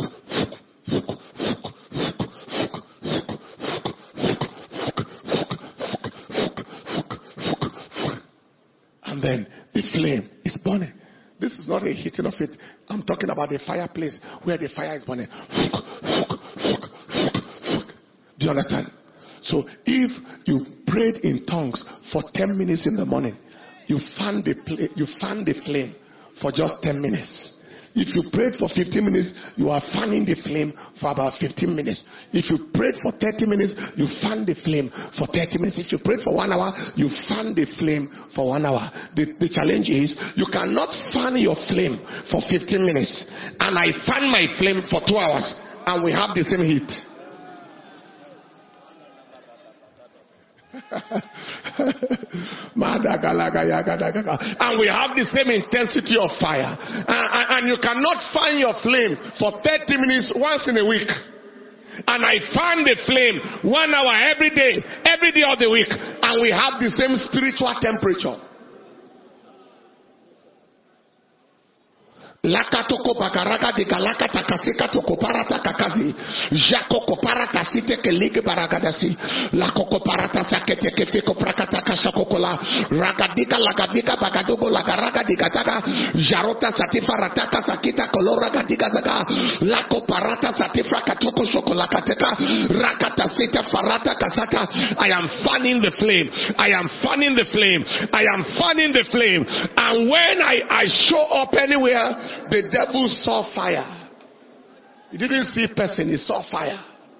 And then the flame is burning. This is not a heating of it. I'm talking about the fireplace where the fire is burning. Do you understand? So if you prayed in tongues for 10 minutes in the morning, you fan the flame for just 10 minutes. If you prayed for 15 minutes, you are fanning the flame for about 15 minutes. If you prayed for 30 minutes, you fan the flame for 30 minutes. If you prayed for 1 hour, you fan the flame for 1 hour. The challenge is, you cannot fan your flame for 15 minutes and I fan my flame for 2 hours and we have the same heat. And we have the same intensity of fire. And you cannot fan your flame for 30 minutes once in a week. And I fan the flame 1 hour every day of the week. And we have the same spiritual temperature. Lakatoko bakaraga de galaka takasika toko parata kakazi jako kopara kasite kelike baragadasi la koko parata sakete kefiko prakata kashakokola ragadika lagadika bagadogo lagaraga digataka jarota satifa rataka sakita kolora gadika zaga la koparata satifra katoko shokolakateka rakata sita farata kasaka. I am fanning the flame. I am fanning the flame. I am fanning the flame. And when I show up anywhere, the devil saw fire. He didn't see person, he saw fire.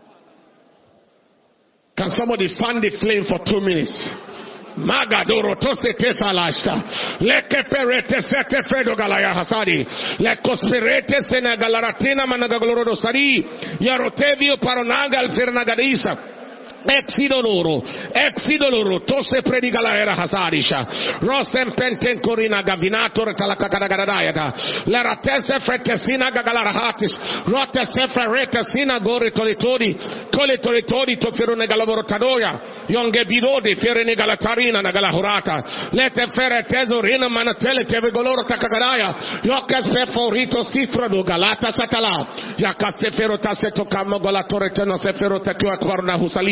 Can somebody fan the flame for 2 minutes? Magadoro tose tefalashta leke perete sete fredo galaya hasadi le cospirete senagalaratina managagloro sari yarotevio paronagal fernagadisa Exidoloro, tose predica la era hasarisha, Rosem penten corina gavinator talacadagadayata, la ratese fretesina gagalarahatis, rotese fretesina gore tolitori, cole tolitori to ferone galavorotadoya, yonge bidodi ferene galatarina nagalahurata, lete fere tesorina manatele tevegoloro takagadaya, yokes peforito citrado galata satala, yakaste ferota seto camo golatore teno seferota tua quarna husali.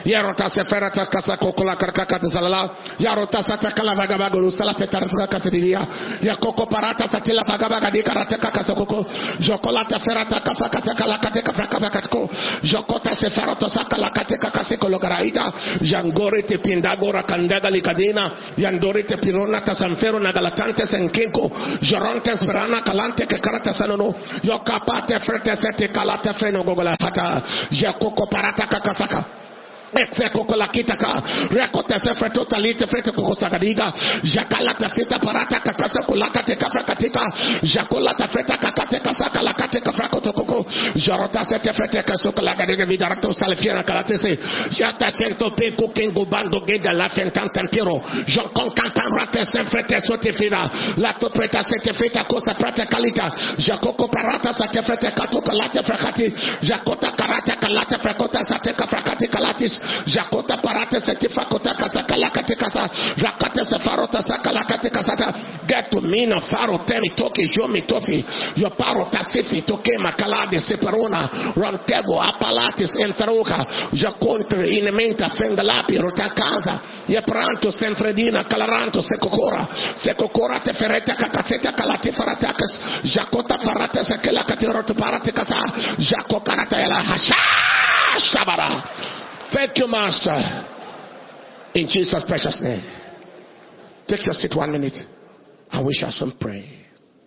Yarota seferata casa kokola karkakata salala. Yarota satakala vagabaguru salate taraka katiria. Yakoko parata satila vagabaga di karate kakasoko. Jokolata ferata kafakata kalakate kafrakabakatko. Jokota seferata sakala kate kakaseko logaraida. Jangore te pindagora kandaga likadina. Yandore te pirona tasanfero nagalatante senkenko. Joronte sperana kalante ke karata sanono. Yokapate frete sete kalate feno gogola hata. Jakoko parata kakasaka. Execo la kitaka, recote se freto talite frete kokosagadiga, jakala tafita parata kakasa kulaka te kafrakatika, jakola tafreta kakate kasaka la kate kafrakotoko, jarota se te frete kasuka la gadiga vidarato salfiana kalatese, jata fento pe kukengo bando gega la fentantempiro, jonkon kantan rate se frete sotifina, la topreta se te freta kosa prate kalita, jakoko parata se te frete katuka late frakati, jakota karata kalate frakota sa te kafrakati kalatis. Jakota parate setifakota kasakala katekasa rakate sefarota sakala katekasata. Get to me no faro temi toki jomi tofi yo paro tasifi toke makalade separona rontego apalatis enteruka jacontre inementa fengalapi rotakaza ye pranto senfredina calaranto secocora te ferete kakaseta kalate faratakas jakota parate sekela katirot parate kasa jakokarata ela hasha shabara. Thank you, Master. In Jesus' precious name. Take your seat 1 minute and we shall soon pray.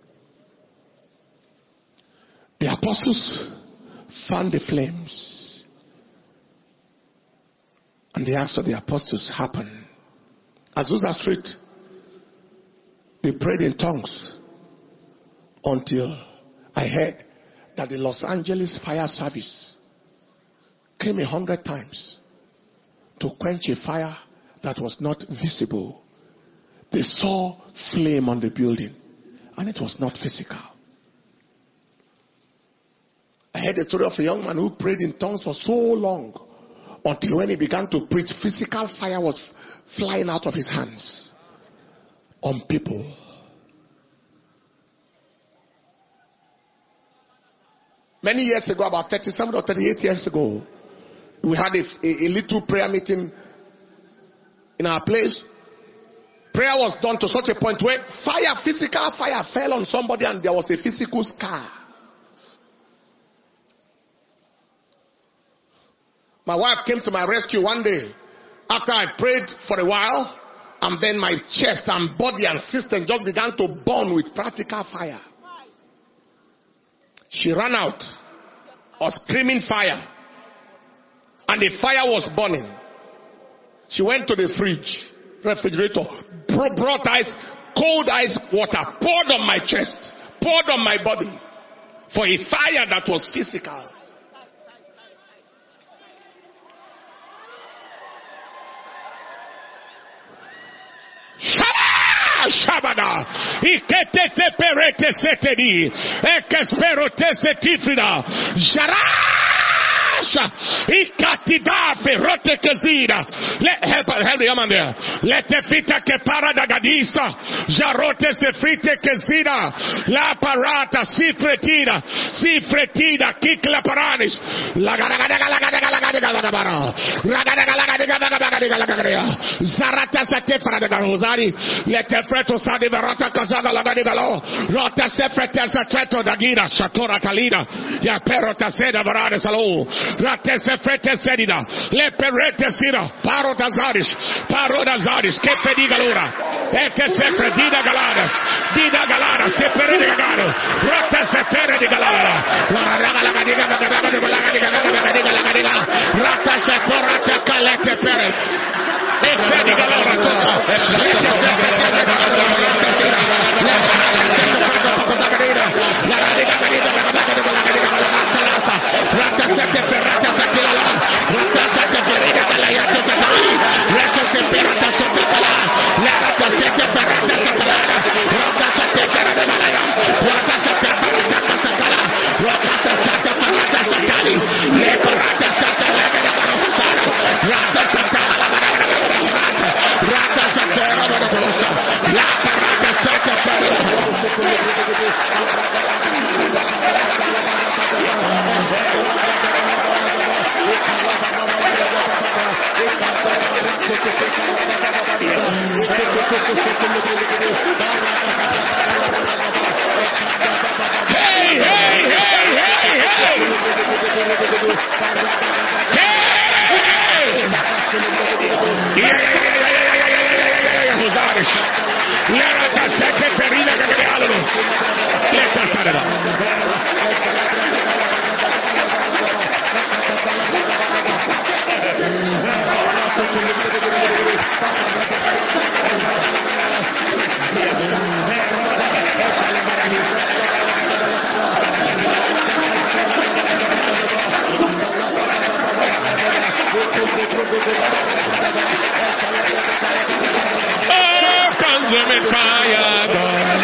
The apostles found the flames. And the acts of the apostles happened. Azusa Street, they prayed in tongues until I heard that the Los Angeles fire service came 100 times to quench a fire that was not visible. They saw flame on the building and it was not physical. I heard the story of a young man who prayed in tongues for so long until when he began to preach, physical fire was flying out of his hands on people. Many years ago, about 37 or 38 years ago, we had a little prayer meeting in our place. Prayer was done to such a point where physical fire fell on somebody and there was a physical scar. My wife came to my rescue one day after I prayed for a while, and then my chest and body and system just began to burn with practical fire. She ran out, was screaming fire. And the fire was burning. She went to the refrigerator, brought ice, cold ice water, poured on my chest, poured on my body for a fire that was physical. Shabada, ikete te perete setedi, ekespero te setifida, jara. Ikatidafe rote kezida. Help the young man there. Let the fita ke paradagadista. Jarote se frite kezida. La parata si fretida. Si fretida. Kikla paranis. Zarata sate paradagarosari. Let the freto sadi verata kazaga lagadigalo. Rota se frete se treto dagida. Shatora talida. Ya perota seda varade salo. Ratese frete sedida, le perete sida, paro dazaris, che fediga l'ora, e che se fredida galadas, dida galada, se perede gagado, ratese fere di galada, ratese forate calete pere, e fediga l'ora, consuming fire, God.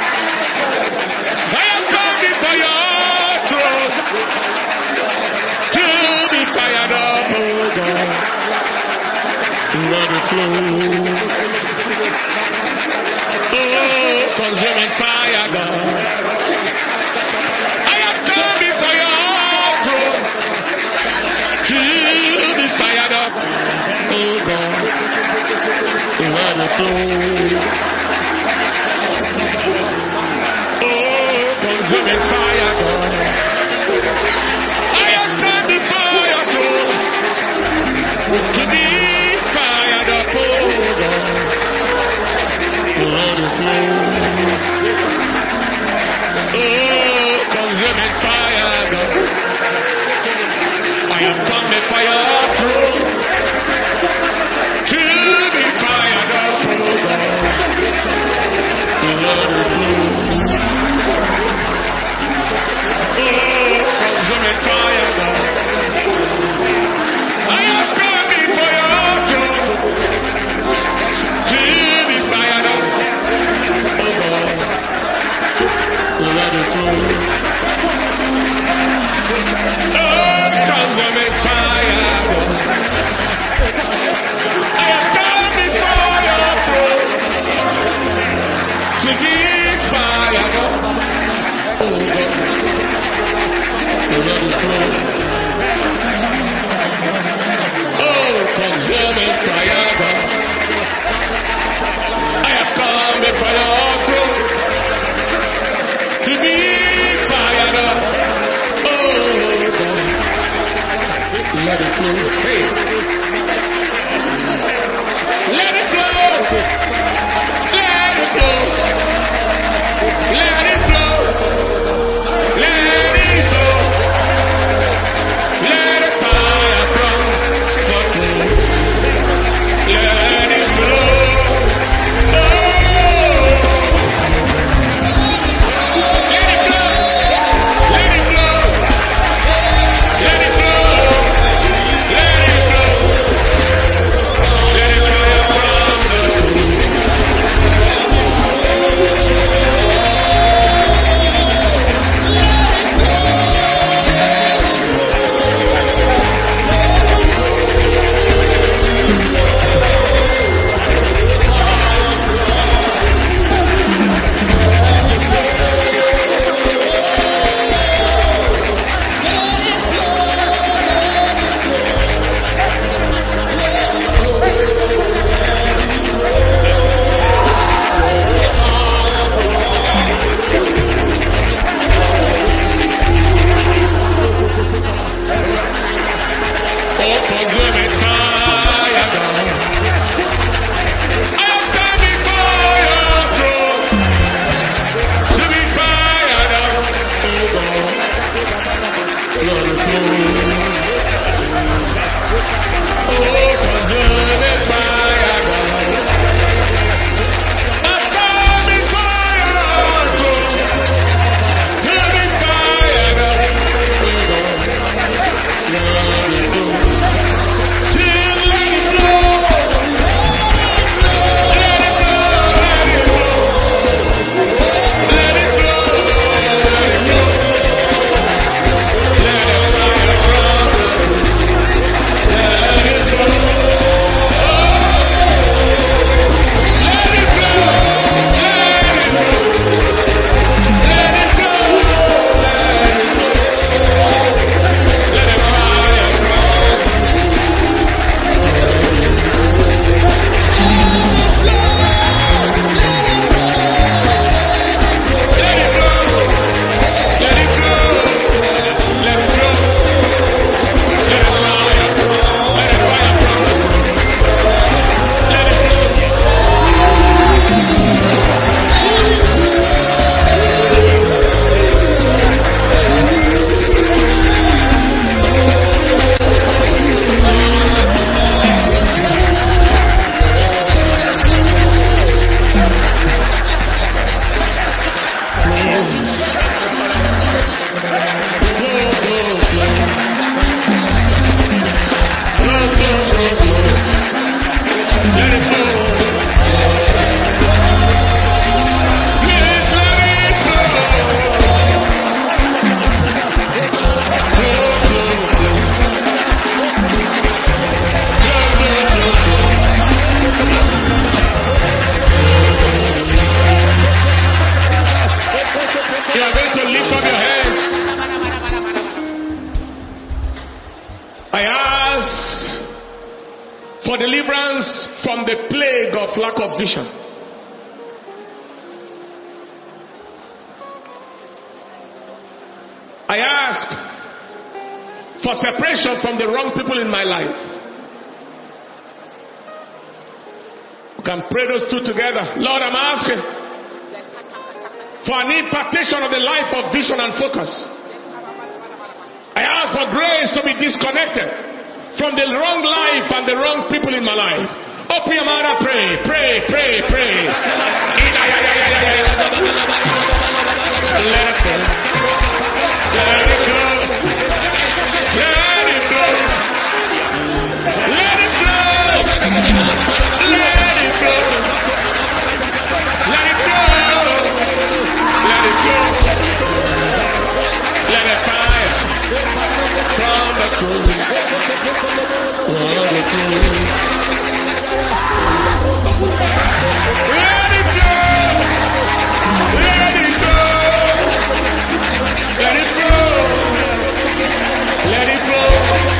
I am coming for your throne to be fired up, oh God. Let it flow. Oh, consuming fire, God. I am coming for your throne to be fired up, oh God. Let it flow. Oh, consuming fire, God. I am coming for your throne to be fired up, oh God. Let it flow. Oh, consuming fire, God. I am coming for your throne to be fired up, oh God. Let it flow. Oh, consuming fire, God. I am coming for your throne to be fired up, oh God. Let it flow. Oh, consuming fire, God. I am coming for your throne to be fired up, oh God. Let it flow. Oh, consuming fire, God. I am coming for your throne to be fired up, oh God. Let it flow. Hey. Let it flow. Let it flow. Let it flow. Let it flow. Let it fire from the throne. Let it flow. Oh. Let it flow. Let it flow. Let it flow. Let it flow. Let it fire from the throne. Oh, consuming fire, God. I am coming for your throne to be fired up, oh God. Let it flow. Oh, consuming fire, God. I'm coming for your throne to be fired up, oh God. Let it flow. Let it I ask for deliverance from the plague of lack of vision. I ask for separation from the wrong people in my life. You can pray those two together. Lord, I'm asking for an impartation of the life of vision and focus. I ask for grace to be disconnected from the wrong life and the wrong people in my life. Open your mouth and pray, pray, pray, pray. Let it go. Let it go. Let it go. Let it go. Let it go. Let it go. Let it go. Let it fire from the throne. Let it go. Let it go. Let it go. Let it go. Let it go.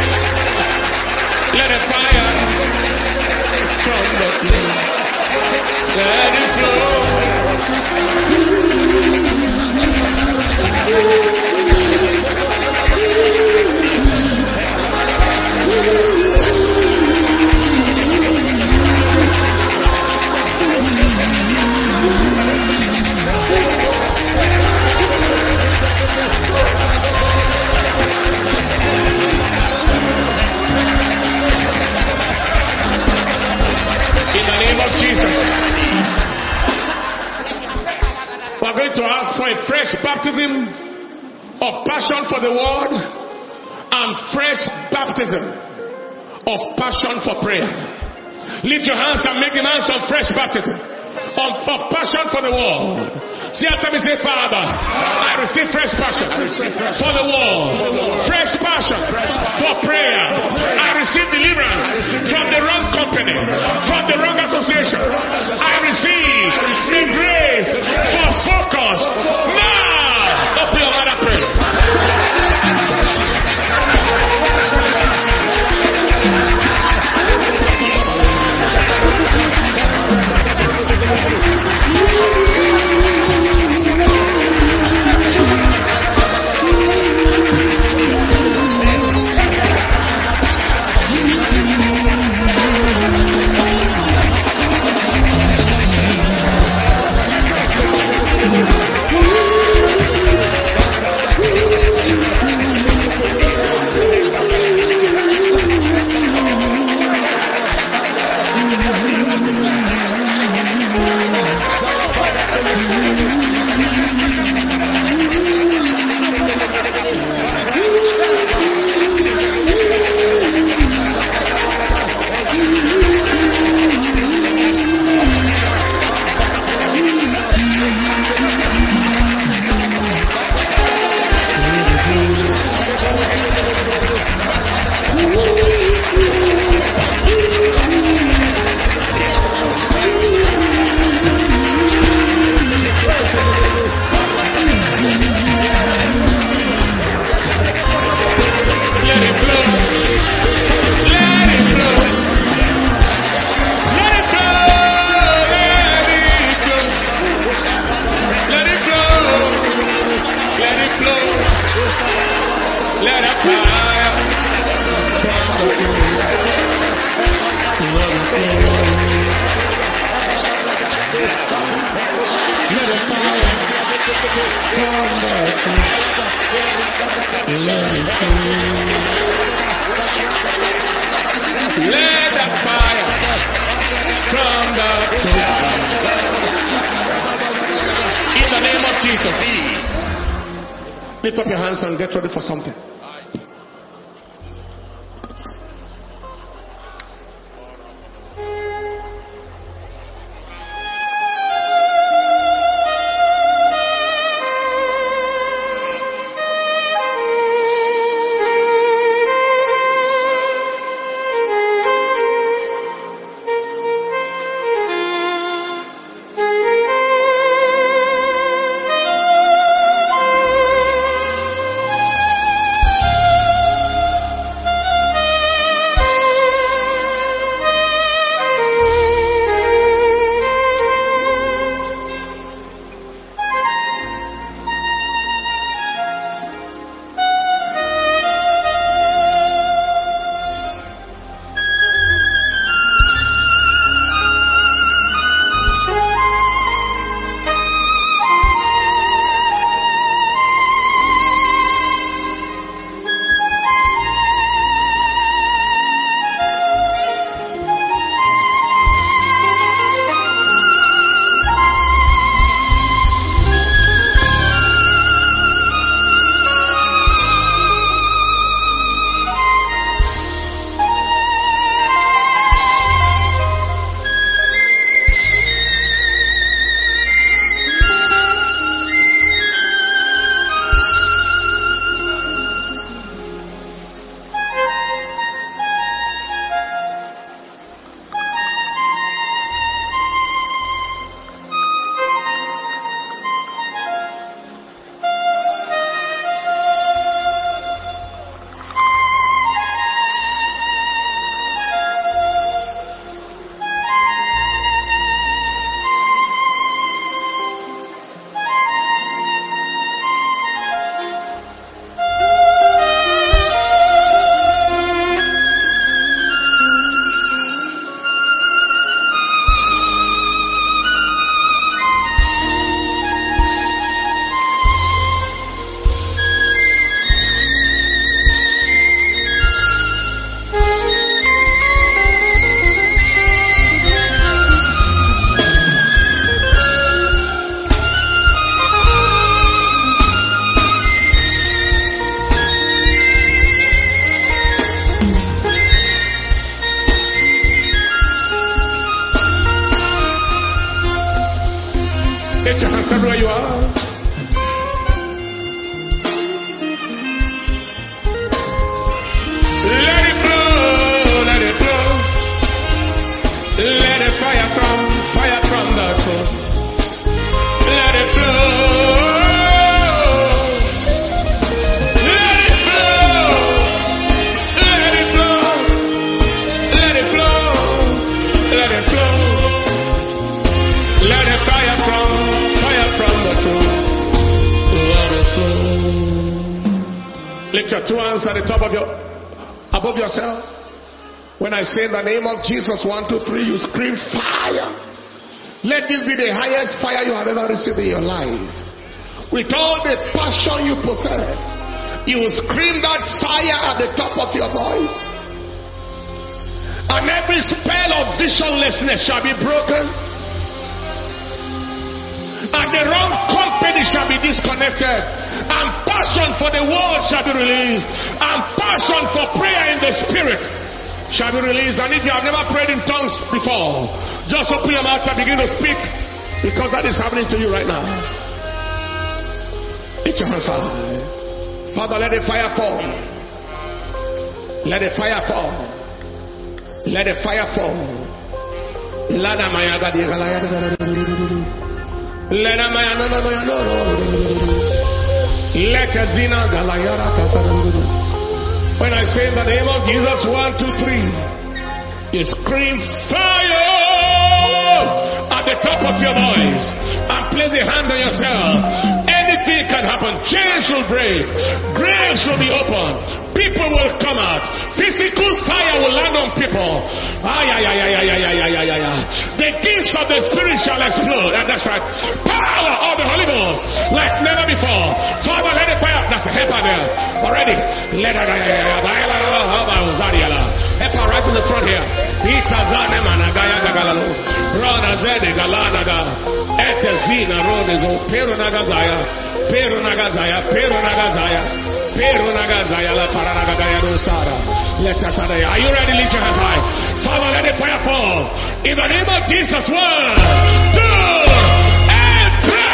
Let it fire from the throne. Let it go. In the name of Jesus, we're going to ask for a fresh baptism of passion for the word and fresh baptism of passion for prayer. Lift your hands and make demands of fresh baptism of passion for the word. See after me, say, Father, I receive fresh passion for the word, fresh passion for prayer. I receive deliverance from the wrong company, from the wrong association. I receive the grace for focus. Now, open your mouth and pray. Let the fire from the in the name of Jesus. Lift up your hands and get ready for something. your two hands at the top of above yourself. When I say the name of Jesus, 1, 2, 3, you scream fire. Let this be the highest fire you have ever received in your life. With all the passion you possess, you will scream that fire at the top of your voice. And every spell of visionlessness shall be broken. And the wrong company shall be disconnected. And passion for the world shall be released. And passion for prayer in the spirit shall be released. And if you have never prayed in tongues before, just open your mouth and begin to speak, because that is happening to you right now. Lift your hands high. Father, let the fire fall. Let the fire fall. Let the fire fall. Lada maya gadi galaya. Lada maya no. Let zina galaya kasara. When I say in the name of Jesus, 1, 2, 3, you scream fire at the top of your voice and place the hand on yourself. Anything can happen. Chains will break. Graves will be opened. People will come out. Physical fire will land on people. The gifts of the Spirit shall explode. And that's right. Power of the Holy Ghost like never before. Father, let the fire. That's a helper there. Already. Let it. Helper right in the front here. Are you ready? Lift your hands high. Father, let the fire fall. In the name of Jesus. 1, 2, and pray.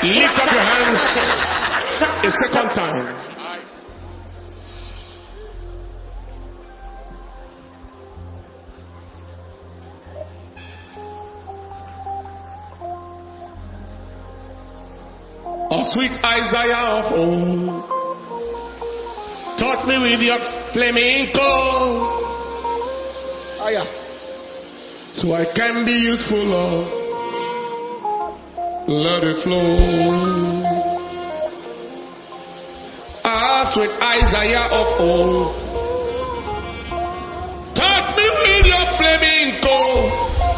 Lift up your hands a second time. Oh, sweet Isaiah of old, touch me with your flaming coal, so I can be useful, Lord. Let it flow. Ah, sweet Isaiah of old, touch me with your flaming coal,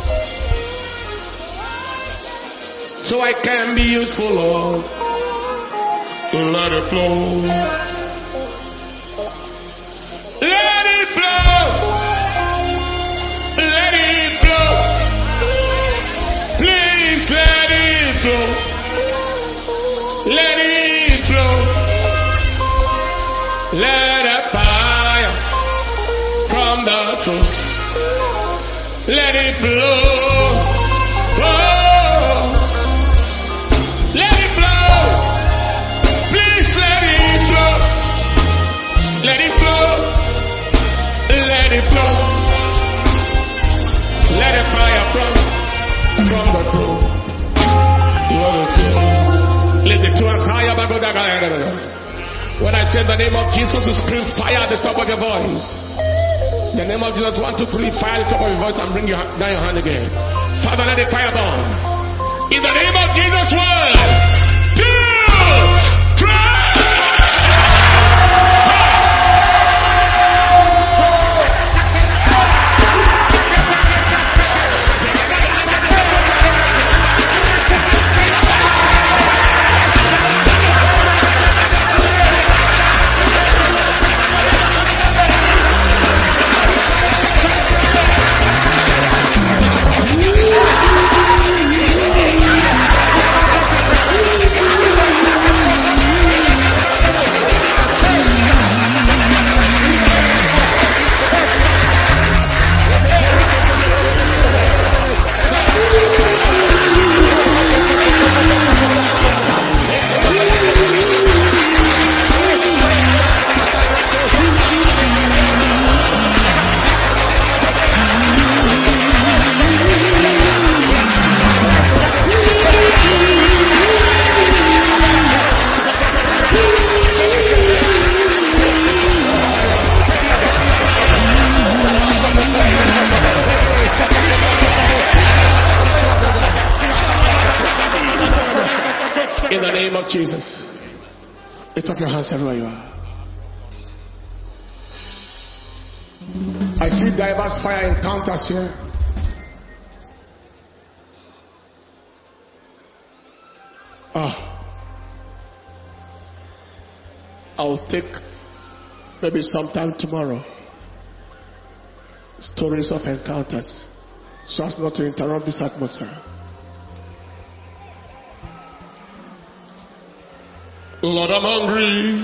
so I can be useful, Lord. Let it flow. Let it flow. Let it flow. Please let it flow. Let it flow. Let a fire from the throne. Let it flow. When I say the name of Jesus, you scream fire at the top of your voice. The name of Jesus, 1, 2, 3, fire at the top of your voice and bring down your hand again. Father, let the fire burn. In the name of Jesus, 1, 2, 3. Jesus. Lift up your hands everywhere you are. I see diverse fire encounters here. I'll take maybe sometime tomorrow stories of encounters so as not to interrupt this atmosphere. Lord, I'm hungry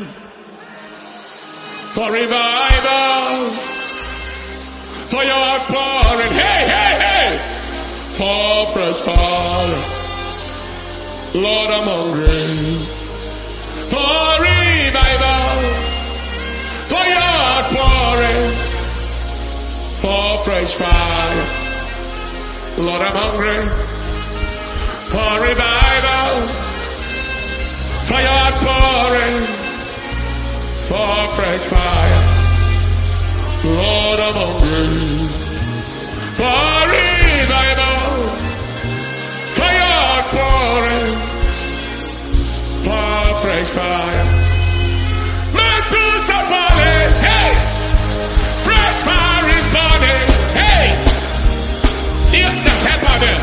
for revival, for your outpouring, hey, for fresh fire. Lord, I'm hungry for revival, for your outpouring, for fresh fire. Lord, I'm hungry for revival, for your outpouring, for fresh fire. Lord, I'm hungry for revival, for your outpouring, for fresh fire. Mantles are falling, hey! Fresh fire is burning, hey! If the help of them,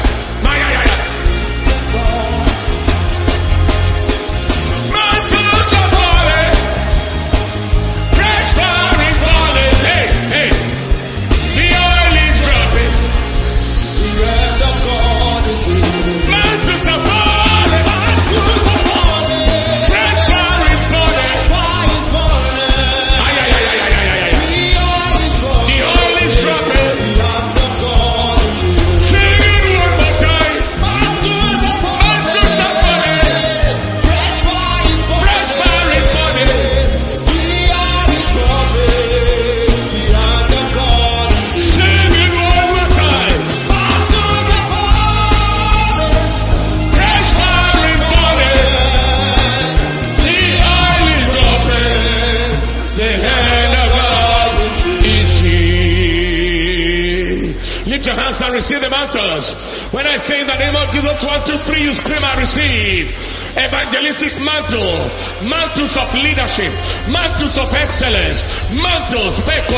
receive the mantles. When I say in the name of Jesus, 1, 2, 3, you scream, I receive. Evangelistic mantle, mantles of leadership, mantles of excellence, mantles. Father,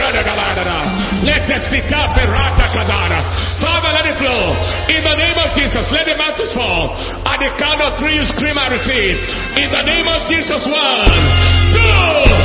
let it flow. In the name of Jesus, let the mantles fall. At the count of 3, you scream, I receive. In the name of Jesus, 1, 2.